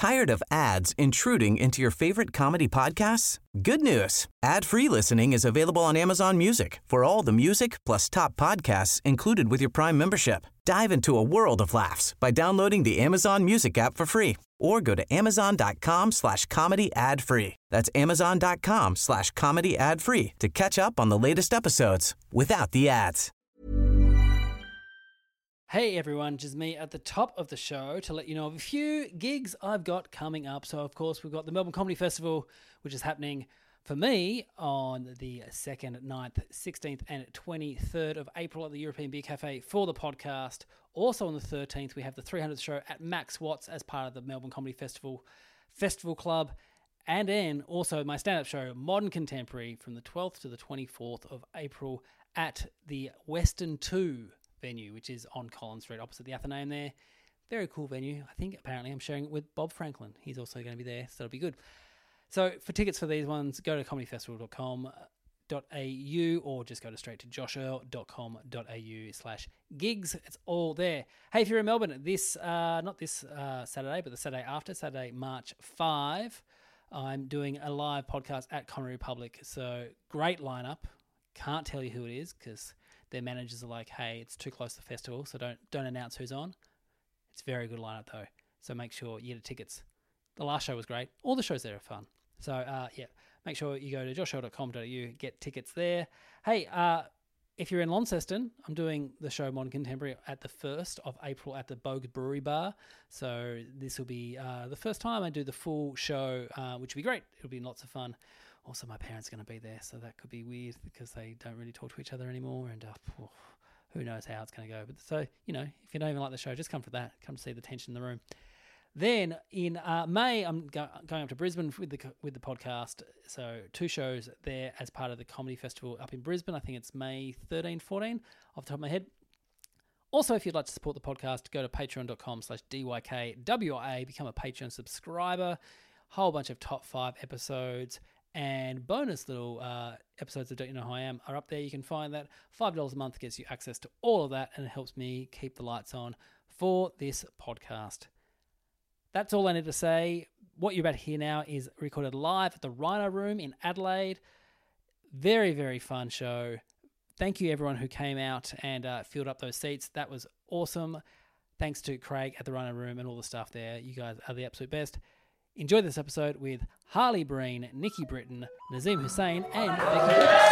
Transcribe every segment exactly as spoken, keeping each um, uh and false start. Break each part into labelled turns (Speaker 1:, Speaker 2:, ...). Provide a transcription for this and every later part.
Speaker 1: Tired of ads intruding into your favorite comedy podcasts? Good news. Ad-free listening is available on Amazon Music for all the music plus top podcasts included with your Prime membership. Dive into a world of laughs by downloading the Amazon Music app for free or go to amazon.com slash comedy ad free. That's amazon.com slash comedy ad free to catch up on the latest episodes without the ads.
Speaker 2: Hey everyone, just me at the top of the show to let you know of a few gigs I've got coming up. So of course we've got the Melbourne Comedy Festival, which is happening for me on the second, ninth, sixteenth and twenty-third of April at the European Beer Cafe for the podcast. Also on the thirteenth, we have the three hundredth show at Max Watts as part of the Melbourne Comedy Festival Festival Club. And then also my stand-up show, Modern Contemporary, from the twelfth to the twenty-fourth of April at the Western two venue, which is on Collins Street opposite the Athenaeum there. Very cool venue. I think apparently I'm sharing it with Bob Franklin. He's also going to be there, so it'll be good. So for tickets for these ones, go to comedy festival dot com dot a u or just go to straight to josh earl dot com dot a u slash gigs. It's all there. Hey, if you're in Melbourne, this, uh, not this uh, Saturday, but the Saturday after, Saturday, March fifth, I'm doing a live podcast at Comedy Republic. So great lineup. Can't tell you who it is because their managers are like, hey, it's too close to the festival, so don't don't announce who's on. It's a very good lineup though, so make sure you get tickets. The last show was great. All the shows there are fun. So uh, yeah, make sure you go to josh earl dot com dot a u, get tickets there. Hey, uh, if you're in Launceston, I'm doing the show Modern Contemporary at the first of April at the Bogues Brewery Bar. So this will be uh, the first time I do the full show, uh, which will be great. It'll be lots of fun. Also, my parents are going to be there, so that could be weird because they don't really talk to each other anymore, and uh, who knows how it's going to go. But so, you know, if you don't even like the show, just come for that. Come to see the tension in the room. Then in uh, May, I'm go- going up to Brisbane with the with the podcast. So two shows there as part of the Comedy Festival up in Brisbane. I think it's May thirteenth, fourteenth, off the top of my head. Also, if you'd like to support the podcast, go to patreon dot com slash D Y K W A, become a Patreon subscriber. Whole bunch of top five episodes and bonus little uh, episodes of Don't You Know Who I Am are up there. You can find that. five dollars a month gets you access to all of that, and it helps me keep the lights on for this podcast. That's all I need to say. What you're about to hear now is recorded live at the Rhino Room in Adelaide. Very, very fun show. Thank you everyone who came out and uh, filled up those seats. That was awesome. Thanks to Craig at the Rhino Room and all the staff there. You guys are the absolute best. Enjoy this episode with Harley Breen, Nikki Britton, Nazim Hussain, and Becky Lewis.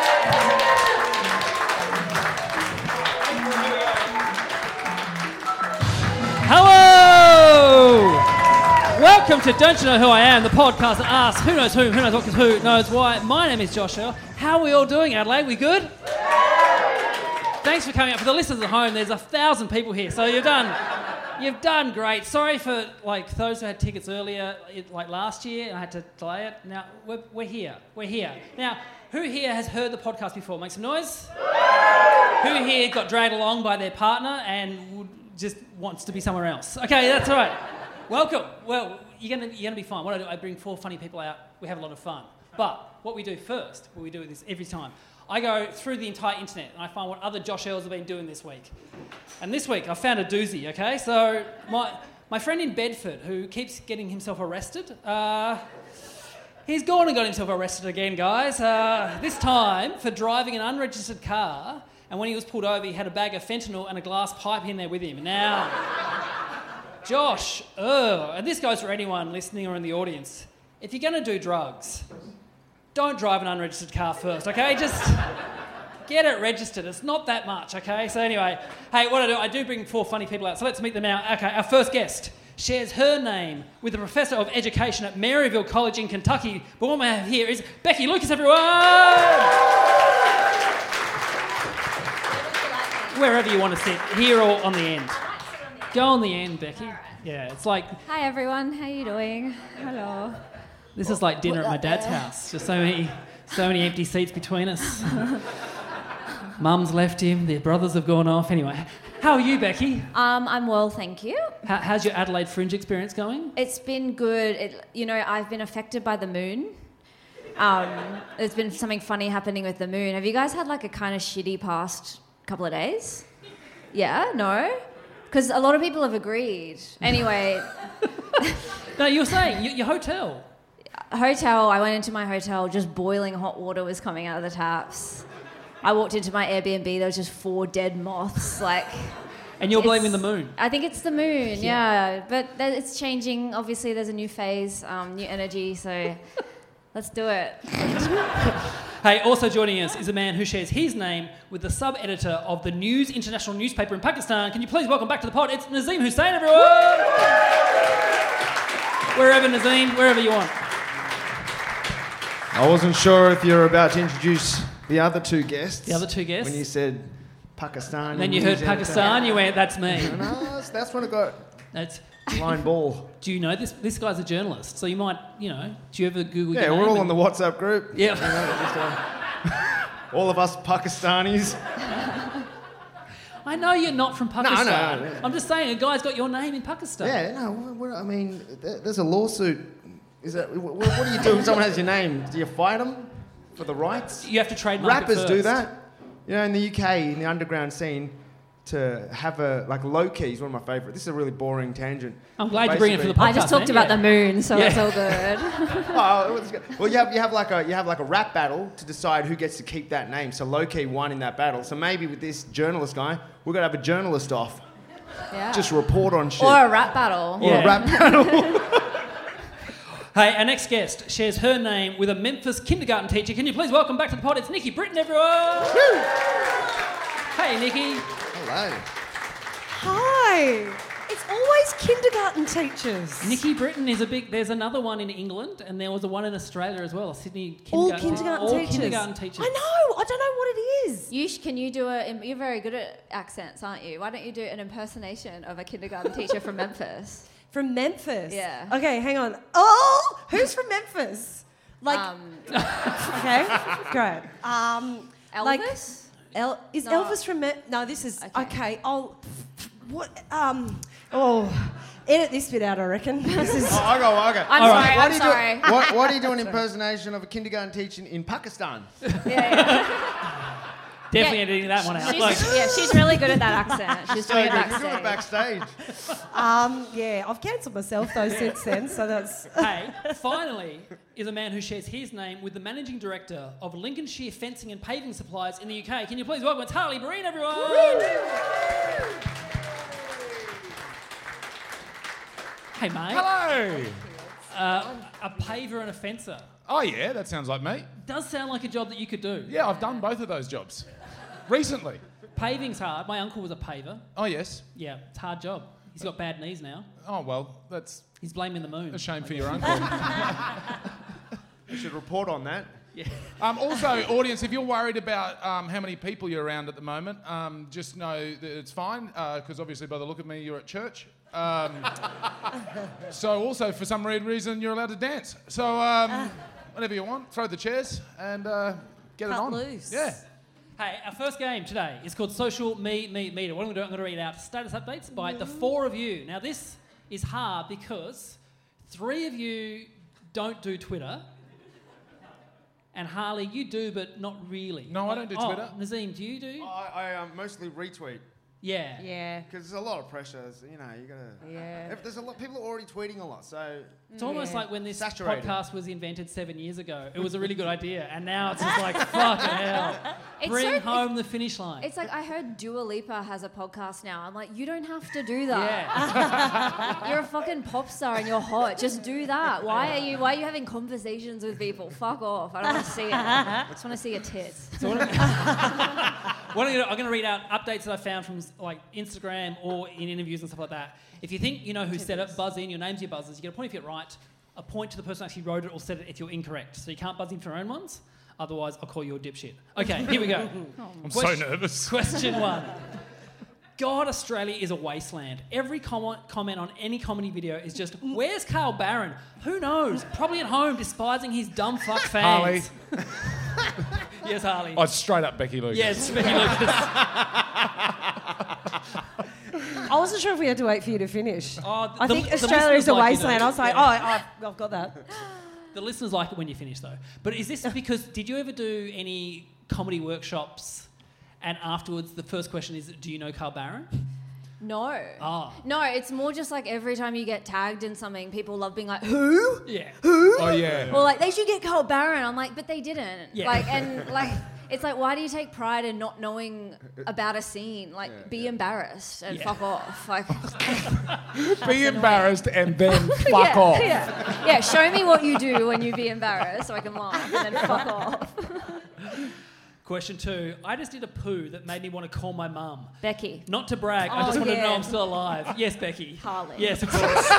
Speaker 2: Hello! Welcome to Don't You Know Who I Am, the podcast that asks who knows who, who knows what, because who knows why. My name is Josh Earl. How are we all doing, Adelaide? We good? Thanks for coming out. For the listeners at home, there's a thousand people here, so you've done... You've done great. Sorry for like those who had tickets earlier, like last year, and I had to delay it. Now we're, we're here. We're here. Now, who here has heard the podcast before? Make some noise. Who here got dragged along by their partner and would, just wants to be somewhere else? Okay, that's all right. Welcome. Well, you're gonna you're gonna be fine. What I do, I bring four funny people out. We have a lot of fun. But what we do first, what we do this every time. I go through the entire internet and I find what other Josh Earls have been doing this week. And this week I found a doozy, okay? So my my friend in Bedford who keeps getting himself arrested, uh, he's gone and got himself arrested again, guys. Uh, this time for driving an unregistered car, and when he was pulled over he had a bag of fentanyl and a glass pipe in there with him. Now, Josh Earl, and this goes for anyone listening or in the audience, if you're going to do drugs, don't drive an unregistered car first, okay? Just get it registered. It's not that much, okay? So anyway, hey, what I do, I do bring four funny people out. So let's meet them now. Okay, our first guest shares her name with the Professor of Education at Maryville College in Kentucky. But what we have here is Becky Lucas, everyone! Wherever you want to sit, here or on the end. Go on the end, Becky. Yeah, it's like...
Speaker 3: Hi, everyone. How you doing? Hello.
Speaker 2: This is like dinner at my dad's house. Just so many, so many empty seats between us. Mum's left him. Their brothers have gone off. Anyway, how are you, Becky?
Speaker 3: Um, I'm well, thank you.
Speaker 2: How, how's your Adelaide Fringe experience going?
Speaker 3: It's been good. It, you know, I've been affected by the moon. Um, there's been something funny happening with the moon. Have you guys had like a kind of shitty past couple of days? Yeah? No? Because a lot of people have agreed. Anyway...
Speaker 2: No, you were saying your, your hotel.
Speaker 3: Hotel, I went into my hotel, just boiling hot water was coming out of the taps. I walked into my Airbnb, there was just four dead moths, like...
Speaker 2: And you're
Speaker 3: It's-
Speaker 2: blaming the moon.
Speaker 3: I think it's the moon, yeah. But th- it's changing. Obviously, there's a new phase, um, new energy, so let's do it.
Speaker 2: Hey, also joining us is a man who shares his name with the sub-editor of the News International newspaper in Pakistan. Can you please welcome back to the pod? It's Nazim Hussain, everyone! Wherever, Nazim, wherever you want.
Speaker 4: I wasn't sure if you were about to introduce the other two guests.
Speaker 2: The other two guests?
Speaker 4: When you said Pakistan.
Speaker 2: And then you heard Pakistan, you went, that's me.
Speaker 4: No, that's, that's when it got
Speaker 2: That's...
Speaker 4: line ball.
Speaker 2: Do you know this? This guy's a journalist, so you might, you know, do you ever Google
Speaker 4: Yeah,
Speaker 2: your
Speaker 4: we're
Speaker 2: name
Speaker 4: all
Speaker 2: and-
Speaker 4: on the WhatsApp group.
Speaker 2: Yeah.
Speaker 4: You know, just, uh, all of us Pakistanis.
Speaker 2: I know you're not from Pakistan.
Speaker 4: no, no, no.
Speaker 2: I'm just saying, a guy's got your name in Pakistan.
Speaker 4: Yeah, no, what, what, I mean, there- there's a lawsuit. Is that what, what do you do when someone has your name? Do you fight them for the rights?
Speaker 2: You have to trademark it
Speaker 4: Rappers do
Speaker 2: first.
Speaker 4: that. You know, in the U K, in the underground scene, to have a, like, low key is one of my favourite. This is a really boring tangent.
Speaker 2: I'm glad you bring it for the podcast.
Speaker 3: I just talked
Speaker 2: man.
Speaker 3: about
Speaker 2: Yeah.
Speaker 3: the moon, so
Speaker 2: Yeah.
Speaker 3: it's all good.
Speaker 4: Oh, it was good. Well, you have, you have like a you have like a rap battle to decide who gets to keep that name. So low key won in that battle. So maybe with this journalist guy, we're gonna have a journalist off,
Speaker 3: Yeah.
Speaker 4: just report on shit.
Speaker 3: Or a rap battle.
Speaker 4: Or
Speaker 2: Yeah.
Speaker 4: a rap battle.
Speaker 2: Hey, our next guest shares her name with a Memphis kindergarten teacher. Can you please welcome back to the pod? It's Nikki Britton, everyone. Hey, Nikki.
Speaker 4: Hello.
Speaker 5: Hi. It's always kindergarten teachers.
Speaker 2: Nikki Britton is a big. There's another one in England, and there was a one in Australia as well. A Sydney
Speaker 5: all
Speaker 2: kindergarten.
Speaker 5: kindergarten
Speaker 2: all
Speaker 5: teachers.
Speaker 2: kindergarten teachers.
Speaker 5: I know. I don't know what it is.
Speaker 3: You sh- can you do a? You're very good at accents, aren't you? Why don't you do an impersonation of a kindergarten teacher from Memphis?
Speaker 5: From Memphis.
Speaker 3: Yeah.
Speaker 5: Okay, hang on. Oh, who's from Memphis? Like.
Speaker 3: Um,
Speaker 5: Okay. Great. Um. Like,
Speaker 3: Elvis?
Speaker 5: El- is
Speaker 3: No.
Speaker 5: Elvis from Mem- No, this is
Speaker 3: Okay.
Speaker 5: okay. I'll. What? Um. Oh. Edit this bit out, I reckon. This is.
Speaker 4: Oh, I go. I go.
Speaker 3: I'm
Speaker 4: All
Speaker 3: sorry,
Speaker 4: Why
Speaker 3: I'm
Speaker 4: do you
Speaker 3: sorry.
Speaker 4: Do, what, why do you do an impersonation of a kindergarten teacher in Pakistan?
Speaker 3: yeah, yeah.
Speaker 2: Definitely
Speaker 3: Yeah.
Speaker 2: editing that one out.
Speaker 3: She's,
Speaker 2: Like,
Speaker 3: yeah, she's really good at that accent. She's
Speaker 4: So
Speaker 3: doing it
Speaker 4: good. You do it
Speaker 3: backstage.
Speaker 4: backstage.
Speaker 5: Um. Yeah. I've cancelled myself though since then. So that's.
Speaker 2: hey, finally, is a man who shares his name with the managing director of Lincolnshire Fencing and Paving Supplies in the U K. Can you please welcome it's Harley Breen, everyone? Hey, mate.
Speaker 6: Hello.
Speaker 2: Uh, a paver and a fencer.
Speaker 6: Oh yeah, that sounds like me.
Speaker 2: Does sound like a job that you could do.
Speaker 6: Yeah, I've done both of those jobs recently.
Speaker 2: Paving's hard. My uncle was a paver.
Speaker 6: Oh yes.
Speaker 2: Yeah, it's a hard job. He's got bad knees now.
Speaker 6: Oh well, that's
Speaker 2: He's blaming the moon.
Speaker 6: a shame for your uncle.
Speaker 4: You should report on that.
Speaker 2: Yeah.
Speaker 6: Um, also, audience, if you're worried about um, how many people you're around at the moment, um, just know that it's fine because obviously by the look of me, you're at church. Um, so also, for some weird reason, you're allowed to dance. So um, whenever you want, throw the chairs and uh, get it
Speaker 5: Cut
Speaker 6: on.
Speaker 5: loose.
Speaker 6: Yeah.
Speaker 2: Hey, our first game today is called Social Me Me Meter. What I'm going to do, I'm going to read out status updates by the four of you. Now, this is hard because three of you don't do Twitter. And Harley, you do, but not really.
Speaker 6: No, I don't do
Speaker 2: Oh,
Speaker 6: Twitter.
Speaker 2: Nazim, do you do?
Speaker 4: I, I um, mostly retweet
Speaker 2: Yeah.
Speaker 5: Yeah.
Speaker 4: because there's a lot of pressure. You know, you gotta.
Speaker 5: Yeah.
Speaker 4: If there's a lot. People are already tweeting a lot, so
Speaker 2: It's almost
Speaker 5: Yeah.
Speaker 2: like when this
Speaker 4: Saturated.
Speaker 2: podcast was invented seven years ago. It was a really good idea, and now it's just like, fucking hell.
Speaker 3: It's
Speaker 2: Bring
Speaker 3: so-
Speaker 2: home the finish line.
Speaker 3: It's like I heard Dua Lipa has a podcast now. I'm like, you don't have to do that.
Speaker 2: yeah.
Speaker 3: You're a fucking pop star and you're hot. Just do that. Why are you? Why are you having conversations with people? Fuck off. I don't want to see it. I just want to see your tits.
Speaker 2: So what I'm, what I'm, gonna, I'm gonna read out updates that I found from like Instagram or in interviews and stuff like that. If you think you know who said it, buzz in. Your name's your buzzers. You get a point if you're right, a point to the person who actually wrote it or said it if you're incorrect. So you can't buzz in for your own ones. Otherwise, I'll call you a dipshit. Okay, here we go.
Speaker 6: I'm
Speaker 2: Question-
Speaker 6: so nervous.
Speaker 2: Question one. God, Australia is a wasteland. Every comment, comment on any comedy video is just, where's Carl Barron? Who knows? Probably at home despising his dumb fuck
Speaker 6: Harley.
Speaker 2: fans. Yes, Harley.
Speaker 6: Oh, straight up Becky Lucas.
Speaker 2: Yes, Becky Lucas.
Speaker 5: I wasn't sure if we had to wait for you to finish.
Speaker 2: Oh,
Speaker 5: I
Speaker 2: the-
Speaker 5: think
Speaker 2: the
Speaker 5: Australia is
Speaker 2: listeners
Speaker 5: a
Speaker 2: like you,
Speaker 5: wasteland.
Speaker 2: though.
Speaker 5: I was like,
Speaker 2: Yeah.
Speaker 5: oh, I've, I've got that.
Speaker 2: The listeners like it when you finish, though. But is this because, did you ever do any comedy workshops and afterwards the first question is, do you know Carl Barron?
Speaker 3: No.
Speaker 2: Oh.
Speaker 3: No, it's more just like every time you get tagged in something, people love being like, who?
Speaker 2: Yeah.
Speaker 3: Who?
Speaker 6: Oh, yeah.
Speaker 3: Or like, they should get Carl Barron. I'm like, but they didn't.
Speaker 2: Yeah.
Speaker 3: Like, and like, it's like, why do you take pride in not knowing about a scene? Like,
Speaker 4: Yeah,
Speaker 3: be
Speaker 4: yeah.
Speaker 3: embarrassed and
Speaker 2: Yeah.
Speaker 3: fuck off. Like,
Speaker 6: Be embarrassed and then fuck
Speaker 3: yeah,
Speaker 6: off.
Speaker 3: Yeah. yeah, show me what you do when you be embarrassed so I can laugh and then fuck off.
Speaker 2: Question two. I just did a poo that made me want to call my mum.
Speaker 3: Becky.
Speaker 2: Not to brag. I
Speaker 3: Oh,
Speaker 2: just wanted to know
Speaker 3: yeah.
Speaker 2: I'm still alive. Yes, Becky.
Speaker 3: Harley.
Speaker 2: Yes, of course.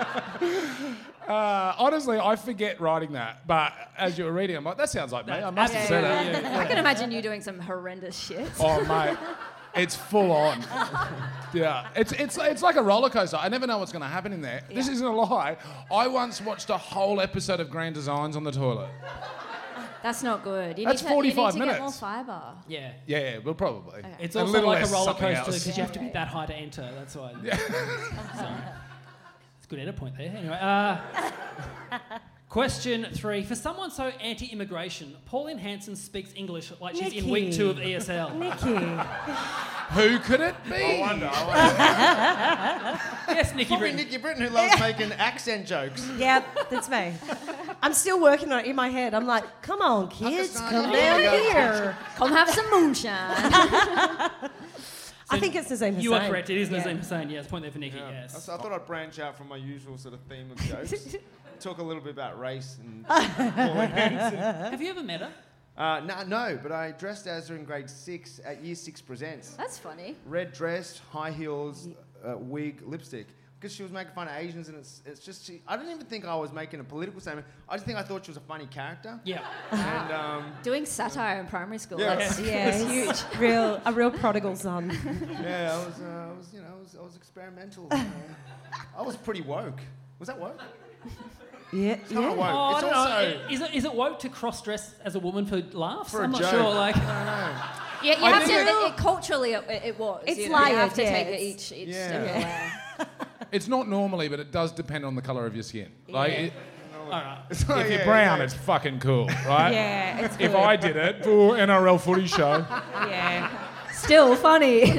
Speaker 6: Uh, honestly, I forget writing that, but as you were reading, I'm like, that sounds like me. I must have said
Speaker 2: Absolutely,
Speaker 6: it.
Speaker 2: yeah, yeah.
Speaker 3: I can imagine you doing some horrendous shit.
Speaker 6: Oh, mate, it's full on. Yeah, it's it's it's like a roller coaster. I never know what's going to happen in there. This
Speaker 3: Yeah.
Speaker 6: isn't a lie. I once watched a whole episode of Grand Designs on the toilet.
Speaker 3: That's not good. You
Speaker 6: That's
Speaker 3: need to,
Speaker 6: forty-five
Speaker 3: you need to get more
Speaker 6: minutes.
Speaker 3: fiber.
Speaker 2: Yeah.
Speaker 6: Yeah, yeah, well, probably.
Speaker 2: It's
Speaker 6: A
Speaker 2: also
Speaker 6: little
Speaker 2: like a
Speaker 6: less
Speaker 2: roller
Speaker 6: something
Speaker 2: coaster
Speaker 6: else.
Speaker 2: because you have to be that high to enter. That's why. So, it's a good edit point there. Anyway, uh, question three. For someone so anti-immigration, Pauline Hanson speaks English like she's in week
Speaker 5: Nikki.
Speaker 2: two of E S L.
Speaker 5: Nikki.
Speaker 6: Who could it be?
Speaker 4: I wonder. I wonder.
Speaker 2: Yes, Nikki
Speaker 4: Probably
Speaker 2: Britton.
Speaker 4: Nikki Britton, who loves making accent jokes.
Speaker 5: Yep, that's me. I'm still working on it in my head. I'm like, come on, kids,
Speaker 4: just-
Speaker 5: come
Speaker 4: oh,
Speaker 5: down
Speaker 4: yeah.
Speaker 5: here.
Speaker 3: Come have some moonshine.
Speaker 5: I think it's Nazim Hussain.
Speaker 2: You are correct. It is
Speaker 5: Yeah.
Speaker 2: Nazim Hussain. Yes, point there for Nikki.
Speaker 4: Yeah.
Speaker 2: Yes.
Speaker 4: So I thought I'd branch out from my usual sort of theme of jokes. Talk a little bit about race and Pauline Hanson.
Speaker 2: Have you ever met her?
Speaker 4: Uh, no, no, but I dressed as her in grade six at Year Six Presents.
Speaker 3: That's funny.
Speaker 4: Red dress, high heels, uh, wig, lipstick. Because she was making fun of Asians, and it's it's just she, I didn't even think I was making a political statement. I just think I thought she was a funny character.
Speaker 2: Yeah.
Speaker 4: And um,
Speaker 3: Doing satire in primary school.
Speaker 4: Yeah.
Speaker 3: That's,
Speaker 5: Yeah,
Speaker 3: that's
Speaker 5: he's
Speaker 3: huge.
Speaker 5: real, a real prodigal son.
Speaker 4: yeah, I was, uh, I was, you know, I was, I was experimental. You know. I was pretty woke. Was that woke?
Speaker 5: Yeah,
Speaker 4: It's kind
Speaker 5: yeah.
Speaker 4: of woke.
Speaker 2: Oh, I
Speaker 4: it's
Speaker 2: don't
Speaker 4: also
Speaker 2: know. Is it, is it woke to cross-dress as a woman for laughs?
Speaker 4: For a
Speaker 2: I'm not
Speaker 4: joke.
Speaker 2: sure. Like,
Speaker 4: I don't know.
Speaker 3: Yeah, you
Speaker 6: I
Speaker 3: have to.
Speaker 6: think
Speaker 3: It, it, culturally, it, it was.
Speaker 5: It's
Speaker 3: you know, you have
Speaker 5: layered,
Speaker 3: to
Speaker 5: yeah,
Speaker 3: take it
Speaker 5: it's-
Speaker 3: each each
Speaker 4: Yeah.
Speaker 3: step of the way.
Speaker 6: It's not normally, but it does depend on the colour of your skin. Like,
Speaker 5: Yeah.
Speaker 6: it,
Speaker 2: all right.
Speaker 4: It's like,
Speaker 6: if you're
Speaker 4: yeah,
Speaker 6: brown,
Speaker 4: yeah.
Speaker 6: it's fucking cool, right?
Speaker 5: Yeah, it's
Speaker 6: If
Speaker 5: good.
Speaker 6: I did it, ooh, N R L footy show.
Speaker 5: Yeah.
Speaker 3: Still funny.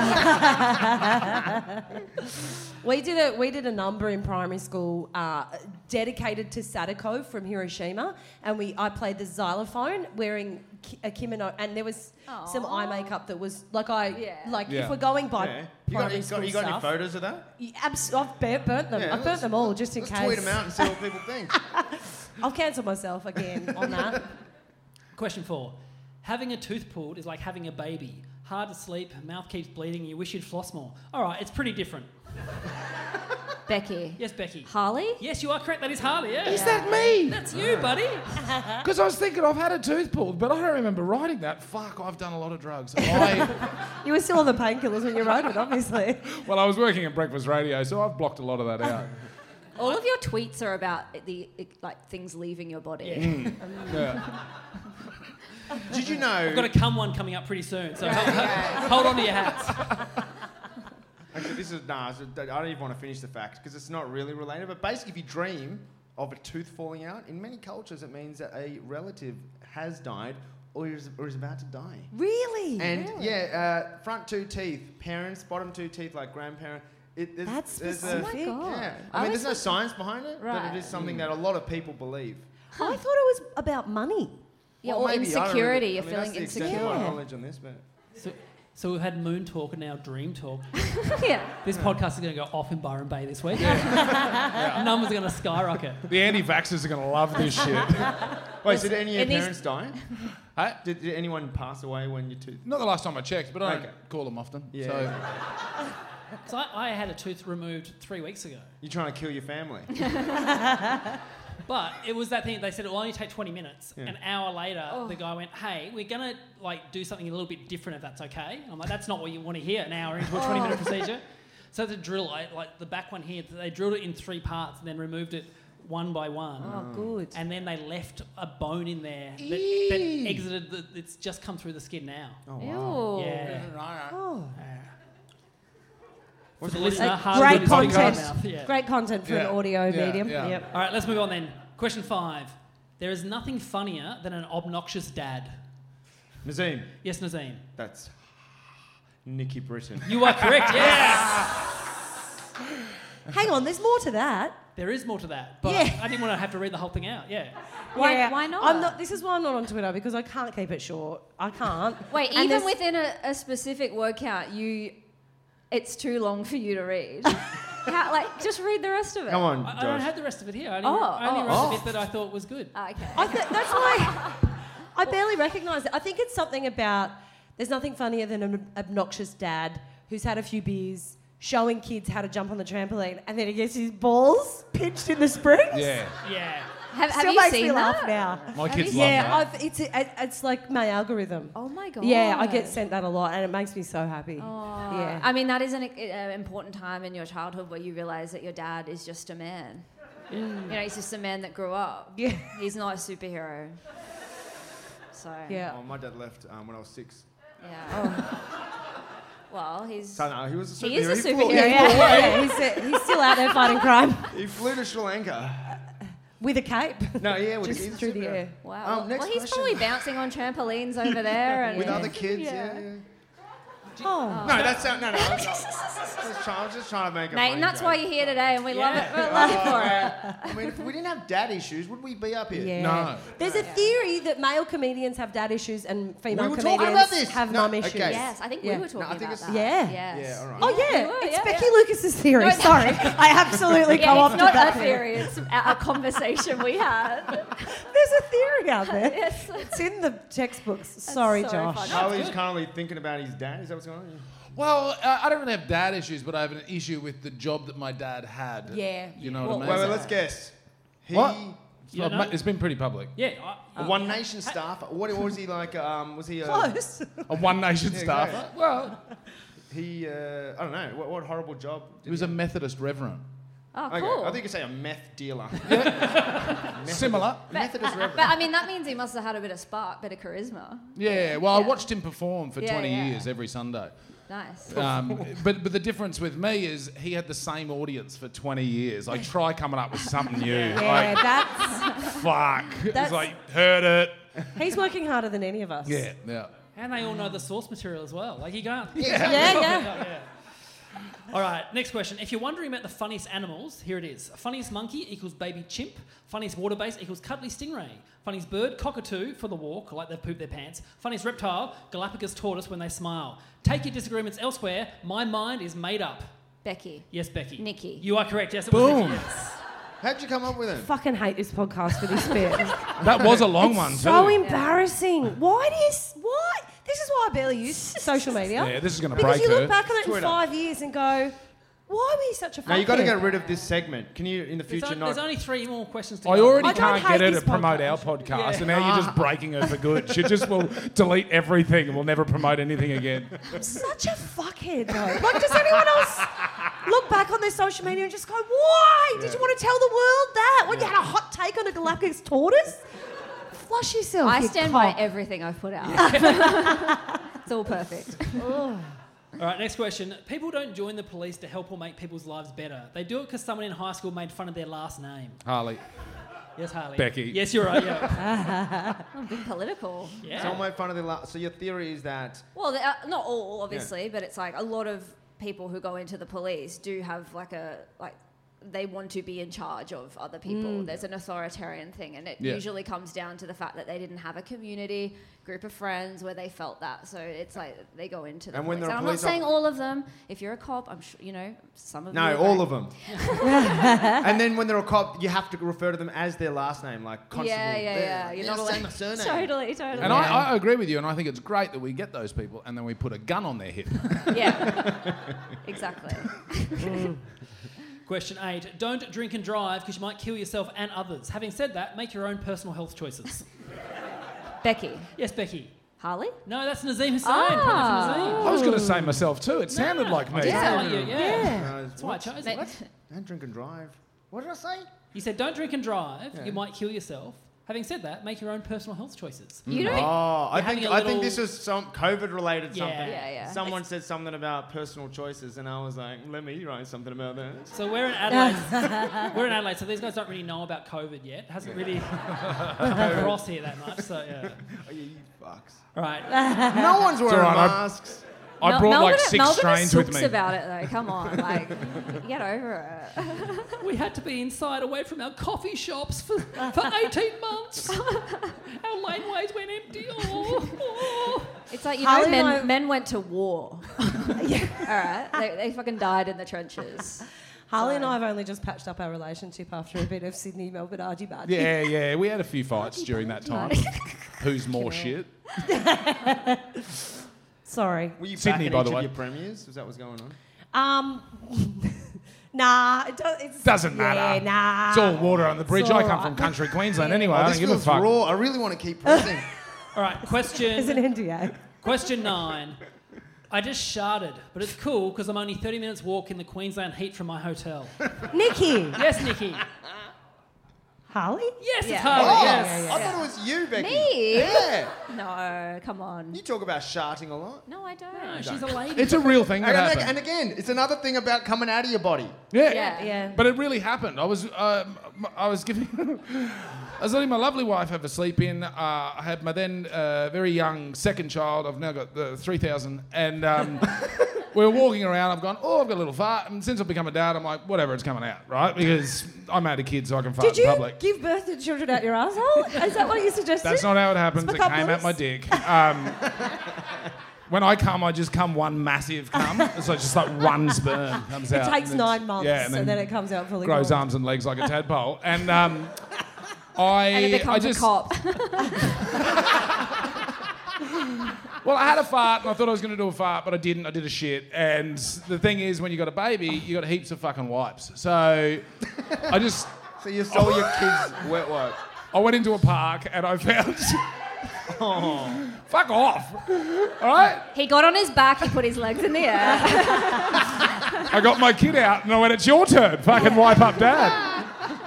Speaker 5: We did a we did a number in primary school uh, dedicated to Sadako from Hiroshima, and we I played the xylophone wearing ki- a kimono, and there was some eye
Speaker 3: Aw.
Speaker 5: makeup that was like I
Speaker 3: Yeah.
Speaker 5: like
Speaker 6: Yeah.
Speaker 5: if we're going by
Speaker 4: Yeah. You got,
Speaker 5: primary
Speaker 4: you
Speaker 5: school
Speaker 4: got, you got any
Speaker 5: stuff.
Speaker 4: photos of that?
Speaker 5: you abs- I've burnt, burnt them.
Speaker 4: Yeah,
Speaker 5: I've burnt
Speaker 4: let's-
Speaker 5: them all just in
Speaker 4: Let's
Speaker 5: case.
Speaker 4: tweet them out and see what people think.
Speaker 5: I'll cancel myself again on that.
Speaker 2: Question four. Having a tooth pulled is like having a baby. Hard to sleep, mouth keeps bleeding, you wish you'd floss more. All right, it's pretty different.
Speaker 3: Becky.
Speaker 2: Yes, Becky.
Speaker 3: Harley?
Speaker 2: Yes, you are correct. That is Harley, yeah.
Speaker 6: Is that me?
Speaker 2: That's you, buddy.
Speaker 6: Because I was thinking I've had a tooth pulled, but I don't remember writing that. Fuck, I've done a lot of drugs. I,
Speaker 5: You were still on the painkillers when you wrote it, obviously.
Speaker 6: well, I was working at breakfast radio, so I've blocked a lot of that out.
Speaker 3: All of your tweets are about the like things leaving your body.
Speaker 6: Yeah.
Speaker 4: Did you know?
Speaker 2: We've got a cum one coming up pretty soon, so hold, hold on to your hats.
Speaker 4: Actually, this is nah. so I don't even want to finish the fact because it's not really related. But basically, if you dream of a tooth falling out, in many cultures, it means that a relative has died or is, or is about to die.
Speaker 5: Really?
Speaker 4: And yeah, uh, front two teeth, parents, bottom two teeth, like grandparent. It, there's,
Speaker 5: That's
Speaker 4: there's
Speaker 5: specific.
Speaker 4: A,
Speaker 3: Oh my God.
Speaker 4: yeah.
Speaker 3: I
Speaker 4: I mean,
Speaker 3: was
Speaker 4: there's no science behind it, but
Speaker 3: Right.
Speaker 4: it is something that a lot of people believe.
Speaker 5: I thought it was about money.
Speaker 3: Yeah,
Speaker 4: Well,
Speaker 3: or
Speaker 4: maybe, I don't
Speaker 3: insecurity.
Speaker 4: really-
Speaker 3: You're
Speaker 4: I mean,
Speaker 3: feeling
Speaker 4: that's the extent of my
Speaker 3: insecure.
Speaker 4: knowledge on this, but
Speaker 2: So, so we've had Moon Talk and now Dream Talk.
Speaker 3: Yeah.
Speaker 2: This podcast is going to go off in Byron Bay this week. Numbers are going to skyrocket.
Speaker 6: The anti-vaxxers are going to love this shit.
Speaker 4: wait, did any of
Speaker 3: it
Speaker 4: your
Speaker 3: needs-
Speaker 4: parents die?
Speaker 6: Huh?
Speaker 4: Did, did anyone pass away when your tooth?
Speaker 6: Not the last time I checked, but I don't
Speaker 4: Okay.
Speaker 6: call them often.
Speaker 4: Yeah.
Speaker 6: So
Speaker 2: So I, I had a tooth removed three weeks ago.
Speaker 4: You're trying to kill your family.
Speaker 2: But it was that thing, they said it will only take twenty minutes.
Speaker 4: Yeah.
Speaker 2: An hour later, the guy went, hey, we're going to like do something a little bit different if that's okay. And I'm like, that's not what you want to hear an hour into a twenty minute procedure. So the drill, I, like the back one here, they drilled it in three parts and then removed it one by one.
Speaker 5: Oh, good.
Speaker 2: And then they left a bone in there that, that
Speaker 6: Eee.
Speaker 2: exited, the, it's just come through the skin now.
Speaker 4: Oh,
Speaker 3: Ew.
Speaker 2: Yeah.
Speaker 5: Oh.
Speaker 2: For the
Speaker 5: Uh,
Speaker 2: listener, hard
Speaker 5: great
Speaker 2: with his big
Speaker 5: content.
Speaker 2: mouth, yeah.
Speaker 5: Great content for
Speaker 6: Yeah.
Speaker 5: an audio
Speaker 6: Yeah,
Speaker 5: medium.
Speaker 6: yeah.
Speaker 5: Yep.
Speaker 2: All right, let's move on then. Question five. There is nothing funnier than an obnoxious dad.
Speaker 4: Nazim,
Speaker 2: Yes, Nazim.
Speaker 4: that's Nikki Britton.
Speaker 2: You are correct, yes.
Speaker 5: Hang on, there's more to that.
Speaker 2: There is more to that, but
Speaker 5: Yeah.
Speaker 2: I didn't want to have to read the whole thing out, yeah.
Speaker 3: Why-
Speaker 5: Yeah,
Speaker 3: why not?
Speaker 5: I'm not? This is why I'm not on Twitter, because I can't keep it short. I can't.
Speaker 3: Wait,
Speaker 5: And
Speaker 3: even
Speaker 5: there's-
Speaker 3: within a, a specific word count, you, it's too long for you to read. How, like, just read the rest of it.
Speaker 4: Come on,
Speaker 2: I,
Speaker 4: Josh.
Speaker 2: I don't have the rest of it here. I only,
Speaker 3: Oh,
Speaker 2: I only
Speaker 3: oh.
Speaker 2: wrote
Speaker 4: Oh.
Speaker 2: the bit that I thought was good.
Speaker 3: Ah, okay.
Speaker 5: I th- that's why I barely recognise it. I think it's something about there's nothing funnier than an ob- obnoxious dad who's had a few beers showing kids how to jump on the trampoline and then he gets his balls pinched in the springs.
Speaker 6: Yeah.
Speaker 2: Yeah.
Speaker 3: have have
Speaker 5: Still
Speaker 3: you
Speaker 5: makes
Speaker 3: seen
Speaker 5: me laugh
Speaker 3: that?
Speaker 5: now.
Speaker 6: My
Speaker 3: Have
Speaker 6: kids
Speaker 3: you-
Speaker 6: love
Speaker 5: Yeah,
Speaker 6: that.
Speaker 5: I've, it's it, it's like my algorithm.
Speaker 3: Oh my god.
Speaker 5: Yeah, I get sent that a lot and it makes me so happy.
Speaker 3: Oh.
Speaker 5: Yeah.
Speaker 3: I mean, that is an uh, important time in your childhood where you realise that your dad is just a man. You know, he's just a man that grew up.
Speaker 5: Yeah.
Speaker 3: He's not a superhero. So.
Speaker 5: Yeah.
Speaker 4: Oh, my dad left um, when I was six.
Speaker 3: Yeah. Well, he's.
Speaker 4: So no, he was a superhero.
Speaker 3: He is a
Speaker 4: flew-
Speaker 3: superhero,
Speaker 4: he
Speaker 3: yeah.
Speaker 4: flew away.
Speaker 5: Yeah, he's, uh, he's still out there fighting crime
Speaker 4: He flew to Sri Lanka.
Speaker 5: with a cape.
Speaker 4: No, yeah, with
Speaker 5: Just
Speaker 4: he's a
Speaker 5: through the
Speaker 4: superhero.
Speaker 5: air.
Speaker 3: Wow.
Speaker 4: Um, next
Speaker 3: well, he's
Speaker 4: question.
Speaker 3: probably bouncing on trampolines over there and
Speaker 4: With
Speaker 5: Yeah.
Speaker 4: other kids, yeah.
Speaker 3: Yeah.
Speaker 4: yeah.
Speaker 5: Oh.
Speaker 4: No, that's not, no, no. I was, I was just trying, I was just trying to make a
Speaker 3: Mate,
Speaker 4: funny
Speaker 3: and that's
Speaker 4: joke.
Speaker 3: why you're here today, and we love it.
Speaker 2: Yeah.
Speaker 3: We love you for it.
Speaker 4: I mean, if we didn't have dad issues, would we be up here?
Speaker 5: Yeah.
Speaker 6: No.
Speaker 5: There's a theory that male comedians have dad issues and female
Speaker 4: We were talking
Speaker 5: comedians
Speaker 4: about this.
Speaker 5: have
Speaker 4: No,
Speaker 5: mum issues.
Speaker 4: okay.
Speaker 3: Yes, I think
Speaker 5: Yeah.
Speaker 3: we were talking
Speaker 4: No, I think
Speaker 3: about
Speaker 4: it's-
Speaker 3: that.
Speaker 5: Yeah.
Speaker 3: Yes.
Speaker 4: Yeah, all right.
Speaker 5: Oh yeah,
Speaker 3: we were,
Speaker 5: it's
Speaker 3: yeah,
Speaker 5: Becky
Speaker 3: yeah.
Speaker 5: Lucas's theory.
Speaker 3: No,
Speaker 5: Sorry, I absolutely come
Speaker 3: Yeah,
Speaker 5: off
Speaker 3: it's
Speaker 5: to
Speaker 3: not
Speaker 5: that
Speaker 3: a theory. It's a, a conversation we had.
Speaker 5: There's a theory out there.
Speaker 3: Yes.
Speaker 5: It's in the textbooks. Sorry,
Speaker 3: so
Speaker 5: Josh.
Speaker 3: funny.
Speaker 4: Harley's currently thinking about his dad. Is that what's going on?
Speaker 6: Well, uh, I don't really have dad issues, but I have an issue with the job that my dad had.
Speaker 5: Yeah.
Speaker 6: You know
Speaker 3: Well,
Speaker 6: what
Speaker 4: Wait,
Speaker 6: I
Speaker 4: wait,
Speaker 6: mean?
Speaker 4: let's guess. He,
Speaker 6: What?
Speaker 2: You
Speaker 6: Well,
Speaker 2: don't
Speaker 6: ma-
Speaker 2: know?
Speaker 6: it's been pretty public.
Speaker 2: Yeah. I,
Speaker 4: a One Nation staffer. What, what was he like? Um, was he? Uh,
Speaker 5: Close.
Speaker 6: A One Nation
Speaker 4: Yeah,
Speaker 6: staffer.
Speaker 4: great.
Speaker 6: Well,
Speaker 4: He, uh, I don't know. What, what horrible job? Did
Speaker 6: he was a Methodist reverend.
Speaker 3: Oh,
Speaker 4: Okay,
Speaker 3: cool.
Speaker 4: I think you say a meth dealer.
Speaker 6: Similar.
Speaker 4: Methodist
Speaker 3: but,
Speaker 4: reverend.
Speaker 3: but I mean, that means he must have had a bit of spark, bit of charisma.
Speaker 6: Yeah, well, I
Speaker 3: Yeah.
Speaker 6: watched him perform for
Speaker 3: Yeah,
Speaker 6: twenty
Speaker 3: yeah.
Speaker 6: years every Sunday.
Speaker 3: Nice.
Speaker 6: Um, but but the difference with me is he had the same audience for twenty years. Like, try coming up with something new.
Speaker 5: Yeah,
Speaker 6: Like,
Speaker 5: that's.
Speaker 6: fuck. It's
Speaker 5: That's-
Speaker 6: like, heard it.
Speaker 5: He's working harder than any of us.
Speaker 6: Yeah, yeah.
Speaker 2: And they all know the source material as well. Like you can't.
Speaker 5: Yeah, yeah.
Speaker 2: yeah. All right, next question. If you're wondering about the funniest animals, here it is. Funniest monkey equals baby chimp. Funniest water base equals cuddly stingray. Funniest bird, cockatoo for the walk, like they've pooped their pants. Funniest reptile, Galapagos tortoise when they smile. Take your disagreements elsewhere. My mind is made up.
Speaker 3: Becky.
Speaker 2: Yes, Becky.
Speaker 3: Nikki.
Speaker 2: You are correct. Yes, it was
Speaker 6: Boom.
Speaker 2: Nikki. Yes.
Speaker 4: How'd you come up with him?
Speaker 5: Fucking hate this podcast for this bit.
Speaker 6: That was a long
Speaker 5: It's
Speaker 6: one,
Speaker 5: so
Speaker 6: too.
Speaker 5: embarrassing. Why do you? s- Why? This is why I barely use social media.
Speaker 6: Yeah, this is going to
Speaker 5: Because
Speaker 6: break
Speaker 5: you
Speaker 6: her.
Speaker 5: look back on it in
Speaker 4: Twitter.
Speaker 5: five years and go, why were you such a
Speaker 4: Now you got to
Speaker 5: fuckhead?
Speaker 4: get rid of this segment. Can you, in the
Speaker 2: There's,
Speaker 4: future,
Speaker 2: on-
Speaker 4: not?
Speaker 2: there's only three more questions to
Speaker 6: I
Speaker 2: go.
Speaker 6: already
Speaker 5: I don't
Speaker 6: can't
Speaker 5: hate
Speaker 6: get her
Speaker 5: this
Speaker 6: to promote our
Speaker 5: podcast.
Speaker 6: podcast,
Speaker 2: Yeah.
Speaker 6: and now you're just breaking her for good. She just will delete everything and will never promote anything again.
Speaker 5: Such a fuckhead, though. Like, does anyone else look back on their social media and just go, why did you want to tell the world that? When you had a hot take on a Galapagos tortoise? Flush yourself,
Speaker 3: I
Speaker 5: you
Speaker 3: stand
Speaker 5: cock.
Speaker 3: by everything I've put out. It's all perfect.
Speaker 2: All right, next question. People don't join the police to help or make people's lives better. They do it because someone in high school made fun of their last name.
Speaker 6: Harley.
Speaker 2: Yes, Harley.
Speaker 6: Becky.
Speaker 2: Yes, you're right. Yeah.
Speaker 3: I'm being political.
Speaker 2: yeah.
Speaker 4: Someone made fun of the last. So your theory is that
Speaker 3: Well, they- uh, not all, obviously, but it's like a lot of people who go into the police do have like a like they want to be in charge of other people. There's an authoritarian thing, and it
Speaker 6: Yeah.
Speaker 3: usually comes down to the fact that they didn't have a community, group of friends where they felt that. So it's like they go into the
Speaker 4: And when
Speaker 3: police.
Speaker 4: they're
Speaker 3: And
Speaker 4: a
Speaker 3: I'm not
Speaker 4: police
Speaker 3: saying
Speaker 4: off-
Speaker 3: all of them. If you're a cop, I'm sure you know some of
Speaker 4: no,
Speaker 3: you. are
Speaker 4: all
Speaker 3: great.
Speaker 4: of them. And then when they're a cop, you have to refer to them as their last name, like constable.
Speaker 3: Yeah, yeah,
Speaker 4: They're-
Speaker 3: yeah. You're
Speaker 4: they're
Speaker 3: not
Speaker 4: the same
Speaker 3: allowed.
Speaker 4: surname.
Speaker 3: Totally, totally.
Speaker 6: And I, I agree with you, and I think it's great that we get those people and then we put a gun on their hip.
Speaker 3: Yeah, exactly.
Speaker 2: Question eight. Don't drink and drive because you might kill yourself and others. Having said that, make your own personal health choices.
Speaker 3: Becky,
Speaker 2: Yes, Becky.
Speaker 3: Harley.
Speaker 2: No, that's Nazim Hussain.
Speaker 3: Ah.
Speaker 2: Partner for Nazim.
Speaker 6: I was going to say myself too. It sounded
Speaker 2: No,
Speaker 6: like me.
Speaker 2: it sounded
Speaker 3: Yeah.
Speaker 2: like you, yeah.
Speaker 4: No,
Speaker 2: That's why I chose it.
Speaker 3: Mate,
Speaker 4: Don't drink and drive. What did I say?
Speaker 2: You said don't drink and drive.
Speaker 4: Yeah.
Speaker 2: You might kill yourself. Having said that, make your own personal health choices.
Speaker 3: You don't.
Speaker 4: Oh, I
Speaker 2: You're
Speaker 4: think
Speaker 2: having a
Speaker 4: I think
Speaker 2: little-
Speaker 4: this was some COVID-related
Speaker 2: Yeah.
Speaker 4: something.
Speaker 3: Yeah, yeah.
Speaker 4: Someone said something about personal choices, and I was like, "Let me write something about that."
Speaker 2: So we're in Adelaide. we're in Adelaide, so these guys don't really know about COVID yet. It hasn't really come across here that much. So yeah.
Speaker 4: Oh, yeah, you fucks.
Speaker 2: All right.
Speaker 4: No one's wearing
Speaker 6: all right, I-
Speaker 4: masks.
Speaker 6: I
Speaker 3: Mel-
Speaker 6: brought
Speaker 3: Melbourne,
Speaker 6: like six
Speaker 3: Melbourne
Speaker 6: strains
Speaker 3: are
Speaker 6: with
Speaker 3: souks
Speaker 6: me.
Speaker 3: about it though. Come on, like get over it.
Speaker 2: We had to be inside away from our coffee shops for, for eighteen months. Our laneways went empty. Oh, oh.
Speaker 3: It's like, you
Speaker 5: Harley
Speaker 3: know, men,
Speaker 5: and I-
Speaker 3: men went to war. Yeah. All right? They, they fucking died in the trenches.
Speaker 5: Harley and
Speaker 3: So-
Speaker 5: I have only just patched up our relationship after a bit of Sydney Melbourne argy bargy.
Speaker 6: Yeah, yeah, we had a few fights during that time. Who's more shit?
Speaker 5: Sorry.
Speaker 4: Were you
Speaker 6: Sydney,
Speaker 4: back
Speaker 6: by
Speaker 4: at
Speaker 6: the
Speaker 4: each
Speaker 6: way.
Speaker 4: of your premiers? Was that what's going on?
Speaker 5: Um, nah, it do- it's,
Speaker 6: Doesn't
Speaker 5: yeah,
Speaker 6: matter.
Speaker 5: Nah.
Speaker 6: It's all water on the bridge.
Speaker 5: It's
Speaker 6: I
Speaker 5: all
Speaker 6: come
Speaker 5: right.
Speaker 6: from country Queensland
Speaker 5: Yeah.
Speaker 6: anyway.
Speaker 4: Oh,
Speaker 6: I
Speaker 4: this
Speaker 6: don't give a
Speaker 4: feels
Speaker 6: fuck.
Speaker 4: raw. I really want to keep pressing.
Speaker 2: All right,
Speaker 5: It's
Speaker 2: question
Speaker 5: an N D A.
Speaker 2: question nine. I just sharted, but it's cool because I'm only thirty minutes walk in the Queensland heat from my hotel.
Speaker 5: Nikki.
Speaker 2: Yes, Nikki.
Speaker 5: Harley?
Speaker 2: Yes, it's
Speaker 3: Yeah.
Speaker 2: Harley.
Speaker 4: Oh,
Speaker 2: Yes.
Speaker 4: I thought it was you, Becky.
Speaker 3: Me?
Speaker 4: Yeah.
Speaker 3: No, come on.
Speaker 4: You talk about sharting a lot.
Speaker 3: No, I don't.
Speaker 2: No, she's a lady.
Speaker 6: It's a real thing that
Speaker 4: And, and-
Speaker 6: happened.
Speaker 4: and again, it's another thing about coming out of your body.
Speaker 6: Yeah.
Speaker 3: Yeah.
Speaker 5: Yeah.
Speaker 6: But it really happened. I was, um, I was giving, I was letting my lovely wife have a sleep in. Uh, I had my then uh, very young second child. I've now got the three thousand, and um, we were walking around. I've gone, oh, I've got a little fart. And since I've become a dad, I'm like, whatever, it's coming out, right? Because I'm out of kids, so I can fart
Speaker 5: Did
Speaker 6: in
Speaker 5: you
Speaker 6: public.
Speaker 5: give birth to children out your asshole? Is that what you suggested?
Speaker 6: That's not how it happens. It
Speaker 5: become
Speaker 6: came out
Speaker 5: loose.
Speaker 6: my dick. Um, when I come, I just come one massive cum. It's like just like one sperm comes
Speaker 5: It
Speaker 6: out.
Speaker 5: takes
Speaker 6: and it's-
Speaker 5: nine months,
Speaker 6: yeah,
Speaker 5: and then, it comes out fully
Speaker 6: grows
Speaker 5: grown.
Speaker 6: arms and legs like a tadpole. And um, I,
Speaker 3: And it becomes
Speaker 6: I just,
Speaker 3: a cop.
Speaker 6: well, I had a fart and I thought I was going to do a fart, but I didn't. I did a shit. And the thing is, when you got a baby, you got heaps of fucking wipes. So I just,
Speaker 4: So you stole your kids' wet wipe.
Speaker 6: I went into a park and I found. Oh, fuck off! All right.
Speaker 3: He got on his back, he put his legs in the air.
Speaker 6: I got my kid out and I went, it's your turn. Fucking wipe up, Dad.